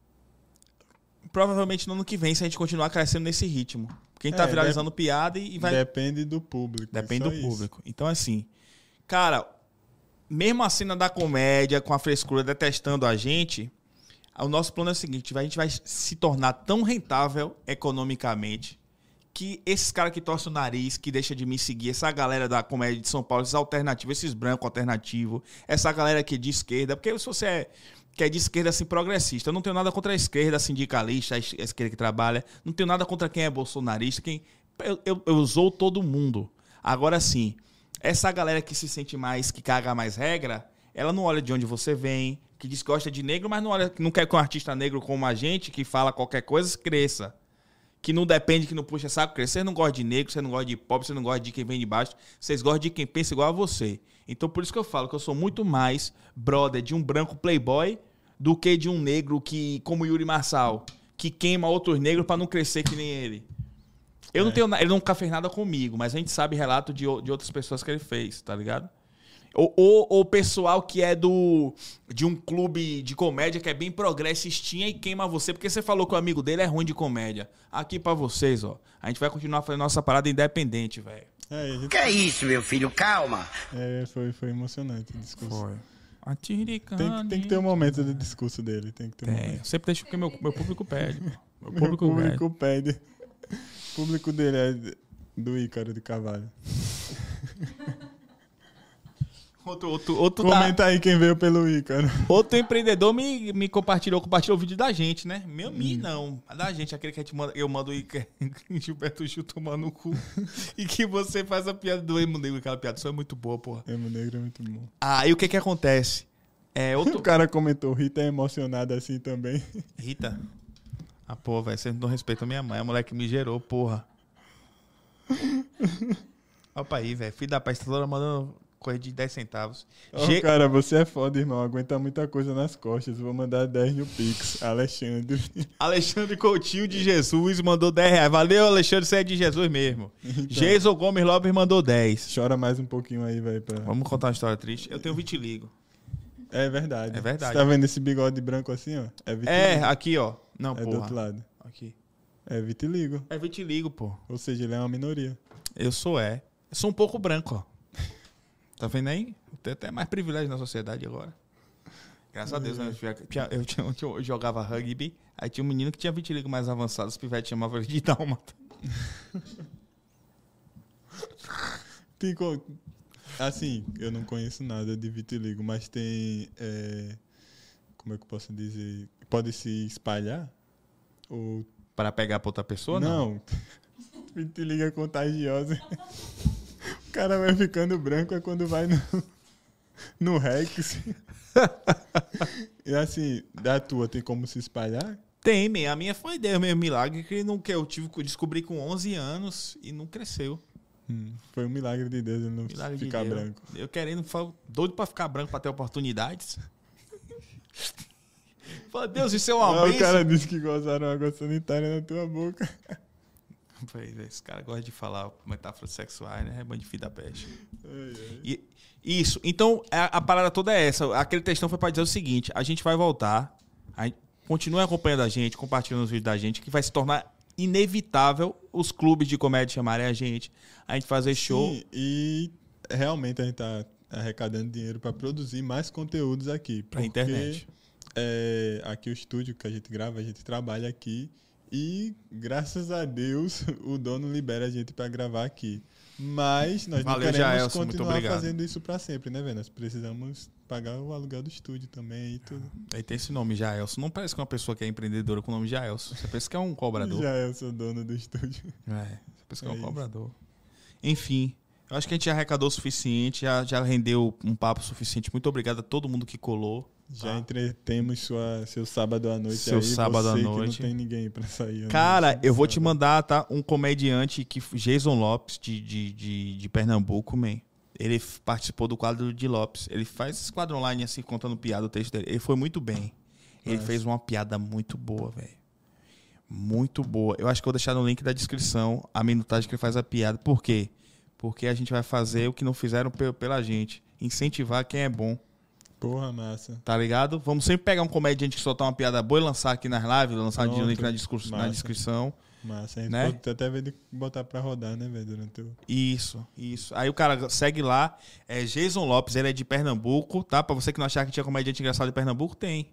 provavelmente no ano que vem, se a gente continuar crescendo nesse ritmo. Porque a gente tá É, viralizando piada e vai... Depende do público. Depende só do isso. público. Então, assim, cara, mesmo a cena da comédia, com a frescura, detestando a gente, o nosso plano é o seguinte, a gente vai se tornar tão rentável economicamente que esses caras que torcem o nariz, que deixam de me seguir, essa galera da comédia de São Paulo, esses alternativos, esses brancos alternativos, essa galera que é de esquerda, porque se você é, que é de esquerda assim, progressista, eu não tenho nada contra a esquerda sindicalista, a es- a esquerda que trabalha, não tenho nada contra quem é bolsonarista, quem... Eu, eu, eu usou todo mundo. Agora sim, essa galera que se sente mais, que caga mais regra, ela não olha de onde você vem, que diz que gosta de negro, mas não olha, não quer que um artista negro como a gente, que fala qualquer coisa, cresça. que não depende, que não puxa saco crescer. Você não gosta de negro, você não gosta de pobre, você não gosta de quem vem de baixo. Vocês gostam de quem pensa igual a você. Então por isso que eu falo que eu sou muito mais brother de um branco playboy do que de um negro que, como Yuri Marçal, que queima outros negros pra não crescer que nem ele. Eu é. não tenho Ele nunca fez nada comigo, mas a gente sabe relato de, de outras pessoas que ele fez, tá ligado? Ou o pessoal que é do de um clube de comédia que é bem progressistinha e queima você, porque você falou que o amigo dele é ruim de comédia. Aqui pra vocês, ó. A gente vai continuar fazendo nossa parada independente, velho. É, gente... Que é isso, meu filho? Calma. É, foi, foi emocionante o discurso. Foi. Tem que, tem que ter um momento do discurso dele. Tem que ter um tem. momento. Eu sempre deixo porque meu, meu público pede. Meu Meu público, público pede. pede. O público dele é do Ícaro de Carvalho. Outro, outro, outro, Comenta da... aí quem veio pelo Ícaro. outro empreendedor me, me compartilhou, compartilhou o vídeo da gente, né? Meu, hum. mim não. Da gente, aquele que a gente manda, eu mando o Ícaro, Gilberto Gil tomando o cu. E que você faz a piada do Emo Negro, aquela piada. Isso é muito boa, porra. Emo Negro é muito bom. Ah, e o que que acontece? É, outro... O cara comentou, Rita é emocionada assim também. Rita? Ah, pô, velho, vocês não respeitam minha mãe. A mulher que me gerou, porra. Opa aí, velho. Filho da paz, tá toda mandando coisa de dez centavos. Oh, Ge... Cara, você é foda, irmão. Aguenta muita coisa nas costas. Vou mandar dez no Pix. Alexandre. Alexandre Coutinho de Jesus mandou dez reais. Valeu, Alexandre, você é de Jesus mesmo. Então, Jason Gomes Lopes mandou dez. Chora mais um pouquinho aí, velho. Pra... Vamos contar uma história triste. Eu tenho vitiligo. É verdade. É verdade. Você tá vendo esse bigode branco assim, ó? É vitiligo. É, aqui, ó. Não, É porra. do outro lado. Aqui. É vitiligo. É vitiligo, pô. Ou seja, ele é uma minoria. Eu sou, é. Eu sou um pouco branco, ó. Tá vendo aí? Eu tenho até mais privilégio na sociedade agora. Graças a Deus, né? Eu, tinha, eu, tinha, eu jogava rugby, aí tinha um menino que tinha vitiligo mais avançado, os pivetes chamavam ele de dálmata. Tem co... Assim, eu não conheço nada de vitiligo, mas tem... É... Como é que eu posso dizer? Pode se espalhar? Ou... Para pegar pra outra pessoa, não? Não. Vitiligo é contagioso. O cara vai ficando branco é quando vai no, no Rex. E assim, da tua tem como se espalhar? Tem, man. A minha foi Deus mesmo, milagre que, não, que eu tive que descobrir com onze anos e não cresceu. Hum, foi um milagre de Deus ele não Milagre ficar de Deus. branco. Eu querendo, doido pra ficar branco pra ter oportunidades. Fala, Deus, isso é uma Ah, bênção. o cara disse que gozaram água sanitária na tua boca. Pois é, esse cara gosta de falar metáforas sexuais, né? Rebanho de filho da peste. Ai, ai. E, isso. Então, a, a parada toda é essa. Aquele textão foi pra dizer o seguinte: a gente vai voltar, a gente, continue acompanhando a gente, compartilhando os vídeos da gente, que vai se tornar inevitável os clubes de comédia chamarem a gente, a gente fazer show. Sim, e realmente a gente tá arrecadando dinheiro para produzir mais conteúdos aqui. Pra internet. É, aqui o estúdio que a gente grava, a gente trabalha aqui. E, graças a Deus, o dono libera a gente para gravar aqui. Mas nós Valeu, não queremos Jaelson, muito continuar obrigado. fazendo isso para sempre, né, velho? Nós precisamos pagar o aluguel do estúdio também e tudo. Aí tem esse nome, Jaelson. Não parece que é uma pessoa que é empreendedora com o nome Jaelson. Você pensa que é um cobrador. Jaelson, o dono do estúdio. É, você pensa que é um É isso. cobrador. Enfim, eu acho que a gente já arrecadou o suficiente, já, já rendeu um papo suficiente. Muito obrigado a todo mundo que colou. Já tá? entretemos sua, seu sábado à noite Seu aí. sábado à você noite. Que não tem ninguém pra sair. à Cara, noite, eu vou te sábado. mandar, tá? Um comediante, que Jason Lopes, de, de, de, de Pernambuco, man. Ele f- participou do quadro de Lopes. Ele faz esse quadro online, assim, contando piada, o texto dele. Ele foi muito bem. Ele Nossa. fez uma piada muito boa, velho. Muito boa. Eu acho que eu vou deixar no link da descrição a minutagem que ele faz a piada. Por quê? Porque a gente vai fazer o que não fizeram pe- pela gente. Incentivar quem é bom. Porra, massa. Tá ligado? Vamos sempre pegar um comediante que soltar uma piada boa e lançar aqui nas lives, lançar de Pronto. link na, discurso, na Massa. descrição. Massa. A gente Né? pode até ver de botar pra rodar, né, velho? Durante o... Isso, isso. Aí o cara segue lá, é Jason Lopes, ele é de Pernambuco, tá? Pra você que não achar que tinha comediante engraçado de Pernambuco, tem.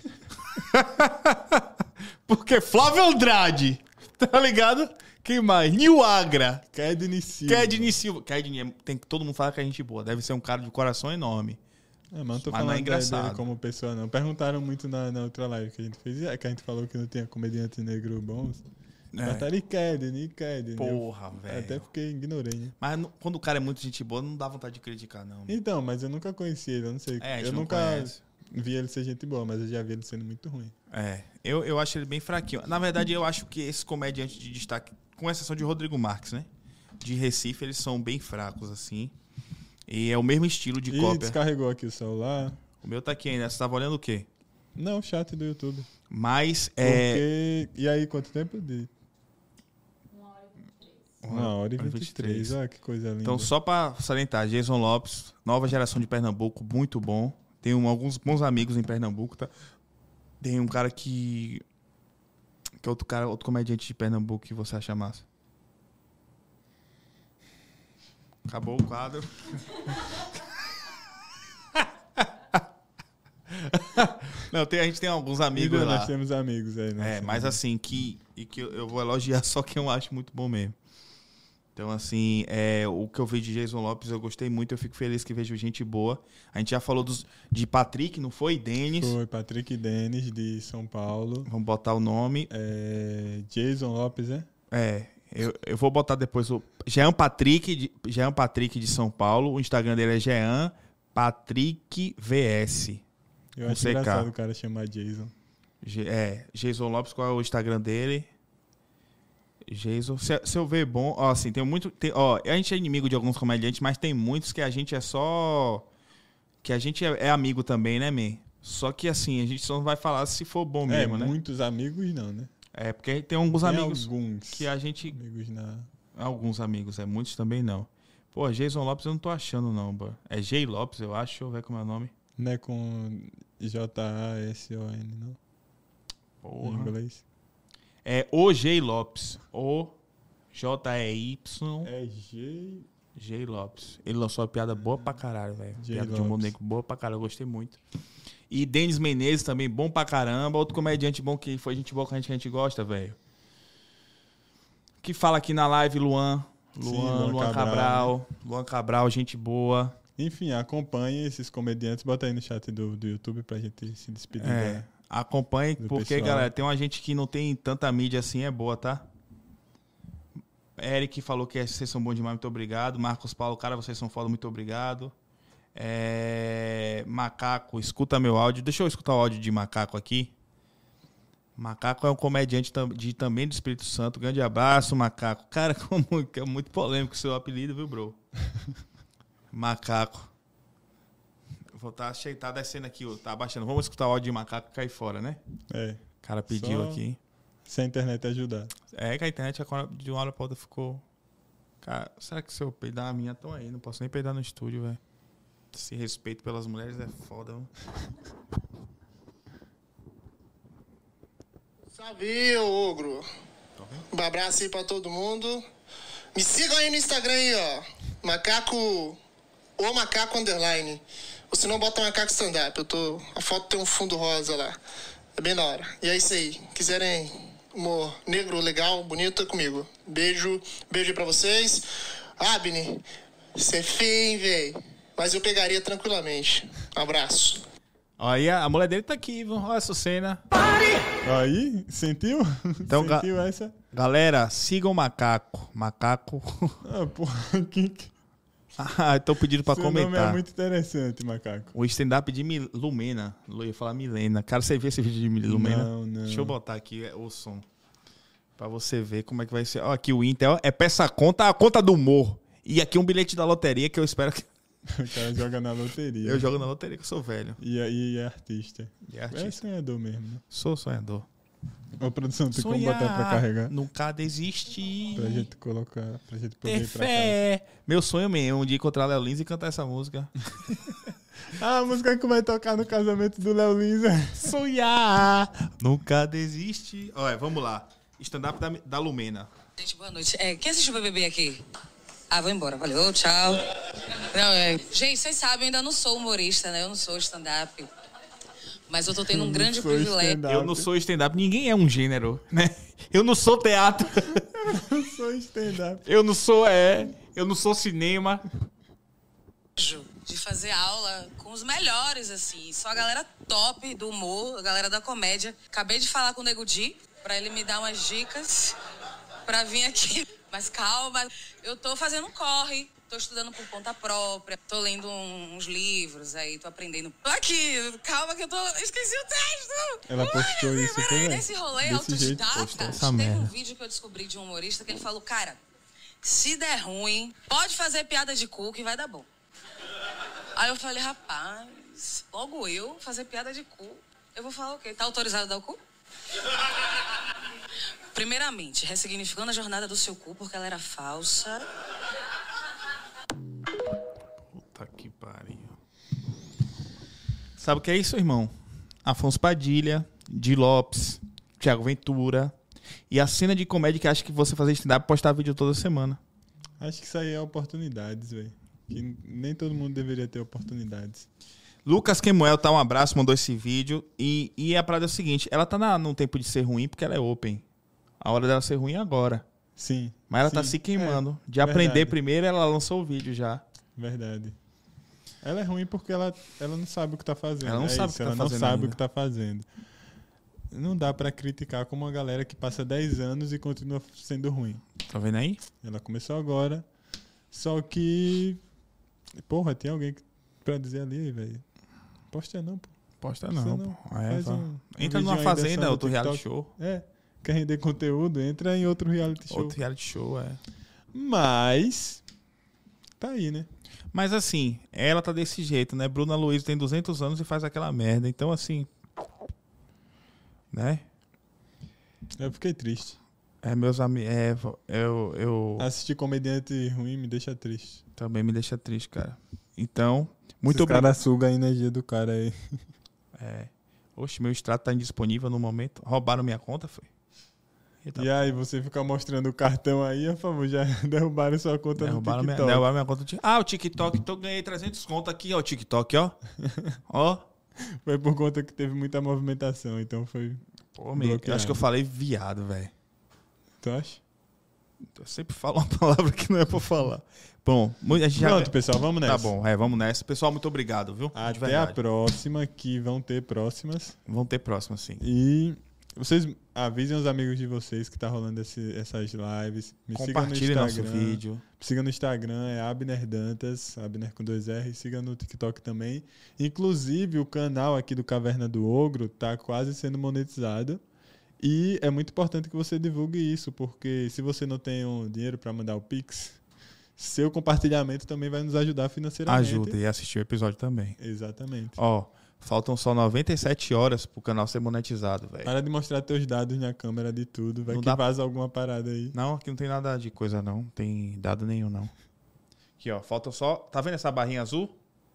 Porque Flávio Andrade, tá ligado? Quem mais? Nil Agra. Kedney Silva. Kedney Silva. Kedney, tem, todo mundo fala que é gente boa. Deve ser um cara de coração enorme. É, mas não tô Mas não falando é dele engraçado. como pessoa, não. Perguntaram muito na, na outra live que a gente fez. É que a gente falou que não tinha comediante negro bons. É. Perguntaram, e Kedney, e Kedney. Porra, Eu velho. Até fiquei, ignorei, né? Mas no- quando o cara é muito gente boa, não dá vontade de criticar, não. Então, mas eu nunca conheci ele, eu não sei. É, a gente eu não nunca conhece. vi ele ser gente boa, mas eu já vi ele sendo muito ruim. É, eu, eu acho ele bem fraquinho. Na verdade, eu acho que esses comediantes de destaque, com exceção de Rodrigo Marques, né? De Recife, eles são bem fracos, assim. E é o mesmo estilo de Ih, cópia. descarregou aqui o celular. O meu tá aqui ainda. Você tava olhando o quê? Não, o chat do YouTube. Mas é... Porque... E aí, quanto tempo de... Uma hora e vinte e três. Olha que coisa linda. Então, só pra salientar, Jason Lopes, nova geração de Pernambuco, muito bom. Tem um, alguns bons amigos em Pernambuco, tá? Tem um cara que... Que é outro cara, outro comediante de Pernambuco que você acha massa. Acabou o quadro. Não, tem, a gente tem alguns amigos Ainda lá. Nós temos amigos aí, né? É, mas assim, que, e que eu, eu vou elogiar só que eu acho muito bom mesmo. Então, assim, é, o que eu vi de Jason Lopes, eu gostei muito. Eu fico feliz que vejo gente boa. A gente já falou dos, de Patrick, não foi? Denis. Foi Patrick Denis, de São Paulo. Vamos botar o nome. É, Jason Lopes, né? É, eu, eu vou botar depois o... Jean Patrick, de, Jean Patrick de São Paulo. O Instagram dele é Jean Patrick V S. Eu Com acho C K. engraçado o cara chamar Jason. Ge- É, Jason Lopes, qual é o Instagram dele? Jason. Se, se eu ver bom, ó, assim, tem muito. Tem, ó, a gente é inimigo de alguns comediantes, mas tem muitos que a gente é só. Que a gente é, é amigo também, né, man? Só que assim, a gente só não vai falar se for bom mesmo, é, né? muitos amigos não, né? É, porque tem alguns Tem amigos alguns que a gente. amigos na... Alguns amigos, é, muitos também não. Pô, Jason Lopes eu não tô achando, não, bro. É J Lopes, eu acho. Deixa eu ver como é o nome. Não é com J A S O N, não? Em Porra. inglês. É O J Lopes. O J E Y. É G... J Lopes. Ele lançou uma piada boa pra caralho, velho. J. Piada de humor Lopes. negro boa pra caralho, eu gostei muito. E Denis Menezes também, bom pra caramba. Outro comediante bom que foi gente boa que a gente, que a gente gosta, velho. Que fala aqui na live, Luan. Luan, Sim, Luan Luan Cabral. Cabral. Luan Cabral, gente boa. Enfim, acompanhe esses comediantes. Bota aí no chat do, do YouTube pra gente se despedir. É. da- Acompanhe, Do porque, pessoal. galera, tem uma gente que não tem tanta mídia assim, é boa, tá? Eric falou que vocês são bons demais, muito obrigado. Marcos Paulo, cara, vocês são foda, muito obrigado. É... Macaco, escuta meu áudio. Deixa eu escutar o áudio de Macaco aqui. Macaco é um comediante tam- de, também do Espírito Santo. Grande abraço, Macaco. Cara, como, é muito polêmico o seu apelido, viu, bro? Macaco. Vou estar tá, tá descendo aqui, ó, tá abaixando. Vamos escutar o áudio de Macaco e cair fora, né? É. O cara pediu Só- aqui. Se a internet ajudar. É que a internet agora, de uma hora pra outra ficou... Cara, será que se eu peidar a minha tão aí? Não posso nem peidar no estúdio, velho. Esse respeito pelas mulheres é foda, mano. Salve, ô ogro. Um abraço aí pra todo mundo. Me sigam aí no Instagram aí, ó. Macaco... Ou Macaco Underline. Ou se não, bota Macaco Stand-Up. Eu tô... A foto tem um fundo rosa lá. É bem da hora. E é isso aí. Quiserem humor negro, legal, bonito, é comigo. Beijo. Beijo aí pra vocês. Abner, você é feio, hein, véi? Mas eu pegaria tranquilamente. Um abraço. Aí a, a mulher dele tá aqui, viu? Olha essa cena. Aí, sentiu? Então, ga- sentiu essa? Galera, sigam o Macaco. Macaco. Ah, porra, que... Ah, estão pedindo pra Seu nome comentar. é muito interessante, Macaco. O stand-up de Mil- Lumena. Eu ia falar Milena. Cara, você viu esse vídeo de Mil- Lumena? Não, não. Deixa eu botar aqui é, o som. Pra você ver como é que vai ser. Ó, aqui o Intel é peça conta, a conta do humor. E aqui um bilhete da loteria que eu espero que... O cara joga na loteria. Eu jogo na loteria que eu sou velho. E, e é artista. E é É artista. sonhador mesmo, né? Sou sonhador. Ô, produção, tem como botar pra carregar? Nunca desistir. Pra gente colocar, pra gente poder Ter ir pra casa. fé. Meu sonho mesmo, um dia encontrar Léo Lins e cantar essa música. Ah, a música que vai tocar no casamento do Léo Lins é... Sonhar, nunca desiste. Olha, vamos lá. Stand-up da, da Lumena. Gente, boa noite. É, quem assistiu o B B B aqui? Ah, vou embora. Valeu, tchau. Não, é... Gente, vocês sabem, eu ainda não sou humorista, né? Eu não sou stand-up. Mas eu tô tendo um não grande sou privilégio. stand-up. Eu não sou stand-up, ninguém é um gênero, né? Eu não sou teatro. Eu sou stand-up. Eu não sou, é. Eu não sou cinema. De fazer aula com os melhores, assim. Só a galera top do humor, a galera da comédia. Acabei de falar com o Nego Di pra ele me dar umas dicas pra vir aqui. Mas calma, eu tô fazendo um corre. tô estudando por conta própria, tô lendo uns livros aí, tô aprendendo. Aqui, calma que eu tô... Esqueci o texto! Ela postou Ai, isso, peraí, foi, nesse rolê desse jeito autodidata, postou. Essa teve merda. um vídeo que eu descobri de um humorista que ele falou, cara, se der ruim, pode fazer piada de cu que vai dar bom. Aí eu falei, rapaz, logo eu fazer piada de cu, eu vou falar o quê? Tá autorizado a dar o cu? Primeiramente, ressignificando a jornada do seu cu porque ela era falsa. Puta que pariu. Sabe o que é isso, irmão? Afonso Padilha, Di Lopes, Thiago Ventura. E a cena de comédia que acha que você fazer stand-up e postar vídeo toda semana. Acho que isso aí é oportunidades, velho. Que nem todo mundo deveria ter oportunidades. Lucas Kemuel, tá? Um abraço, mandou esse vídeo. E, e a parada é o seguinte, ela tá na, num tempo de ser ruim porque ela é open. A hora dela ser ruim é agora. Sim. Mas ela sim, tá se queimando. é, de aprender verdade. primeiro, ela lançou o vídeo já. Verdade. Ela é ruim porque ela, ela não sabe o que tá fazendo. Ela não é sabe isso, o que tá ela não fazendo sabe ainda. o que tá fazendo. Não dá pra criticar como uma galera que passa dez anos e continua sendo ruim. Tá vendo aí? Ela começou agora, só que... Porra, tem alguém que- pra dizer ali, velho. Posta não, pô. Posta Precisa não, não. pô. É, Faz vá. um- um Entra vídeo numa aí fazenda, dançando outro no reality TikTok. show. É, quer render conteúdo, entra em outro reality show. Outro reality show, é. Mas... Tá aí, né? Mas assim, ela tá desse jeito, né? Bruna Luiz tem duzentos anos e faz aquela merda. Então, assim... Né? Eu fiquei triste. É, meus amigos... É, eu, eu Assistir comediante ruim me deixa triste. também me deixa triste, cara. Então, muito Os obrigado. caras sugam a energia do cara aí. É. Oxe, meu extrato tá indisponível no momento. Roubaram minha conta, foi? Eita, E aí, você fica mostrando o cartão aí, a favor, já derrubaram sua conta derrubaram no minha, TikTok. derrubaram minha conta. de- Ah, o TikTok. Então ganhei trezentos conto aqui, ó. O TikTok, ó. Ó. Foi por conta que teve muita movimentação, então foi... Pô, meu, eu Bloqueado. acho que eu falei viado, velho. Tu acha? Eu sempre falo uma palavra que não é pra falar. Bom, mu- a gente já... Pronto, pessoal, vamos nessa. Tá bom, é, vamos nessa. Pessoal, muito obrigado, viu? De Até a verdade. próxima, que vão ter próximas. Vamos ter próxima, sim. E vocês avisem os amigos de vocês que tá rolando esse- essas lives. Me Compartilhe siga no nosso Instagram. vídeo. Siga no Instagram, é Abner Dantas, Abner com dois R. Siga no TikTok também. Inclusive, o canal aqui do Caverna do Ogro tá quase sendo monetizado. E é muito importante que você divulgue isso, porque se você não tem um dinheiro para mandar o Pix, seu compartilhamento também vai nos ajudar financeiramente. Ajuda e assistir o episódio também. Exatamente. Ó, faltam só noventa e sete horas pro canal ser monetizado, velho. Para de mostrar teus dados na câmera de tudo. Vai Não que dá- vaza alguma parada aí. Não, aqui não tem nada de coisa, não. Não tem dado nenhum, não. Aqui, ó. Falta só... Tá vendo essa barrinha azul?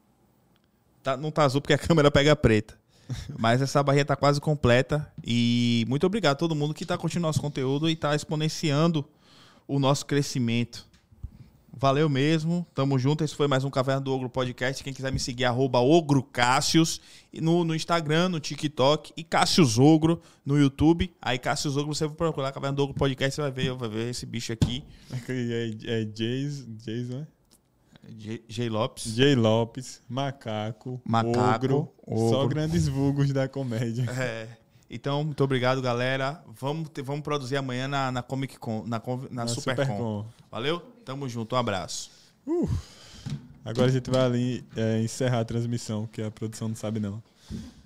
Tá, não tá azul porque a câmera pega preta. Mas essa barrinha tá quase completa. E muito obrigado a todo mundo que tá curtindo nosso conteúdo e tá exponenciando o nosso crescimento. Valeu mesmo. Tamo junto. Esse foi mais um Caverna do Ogro Podcast. Quem quiser me seguir, arroba Ogro Cássius. No, no Instagram, no TikTok. E Cássius Ogro no YouTube. Aí Cássius Ogro, você vai procurar Caverna do Ogro Podcast, você vai ver, vai ver esse bicho aqui. É, é Jays, Jays, não é? J, J. Lopes. Jay Lopes, Macaco, Macaco, Ogro, só Ogro. grandes vulgos da comédia. É. Então, muito obrigado, galera. Vamos, ter- vamos produzir amanhã na, na Comic Con, na, Conv- na, Na Supercon. Supercon. Valeu? Tamo junto. Um abraço. Agora a gente vai ali é, encerrar a transmissão, que a produção não sabe não.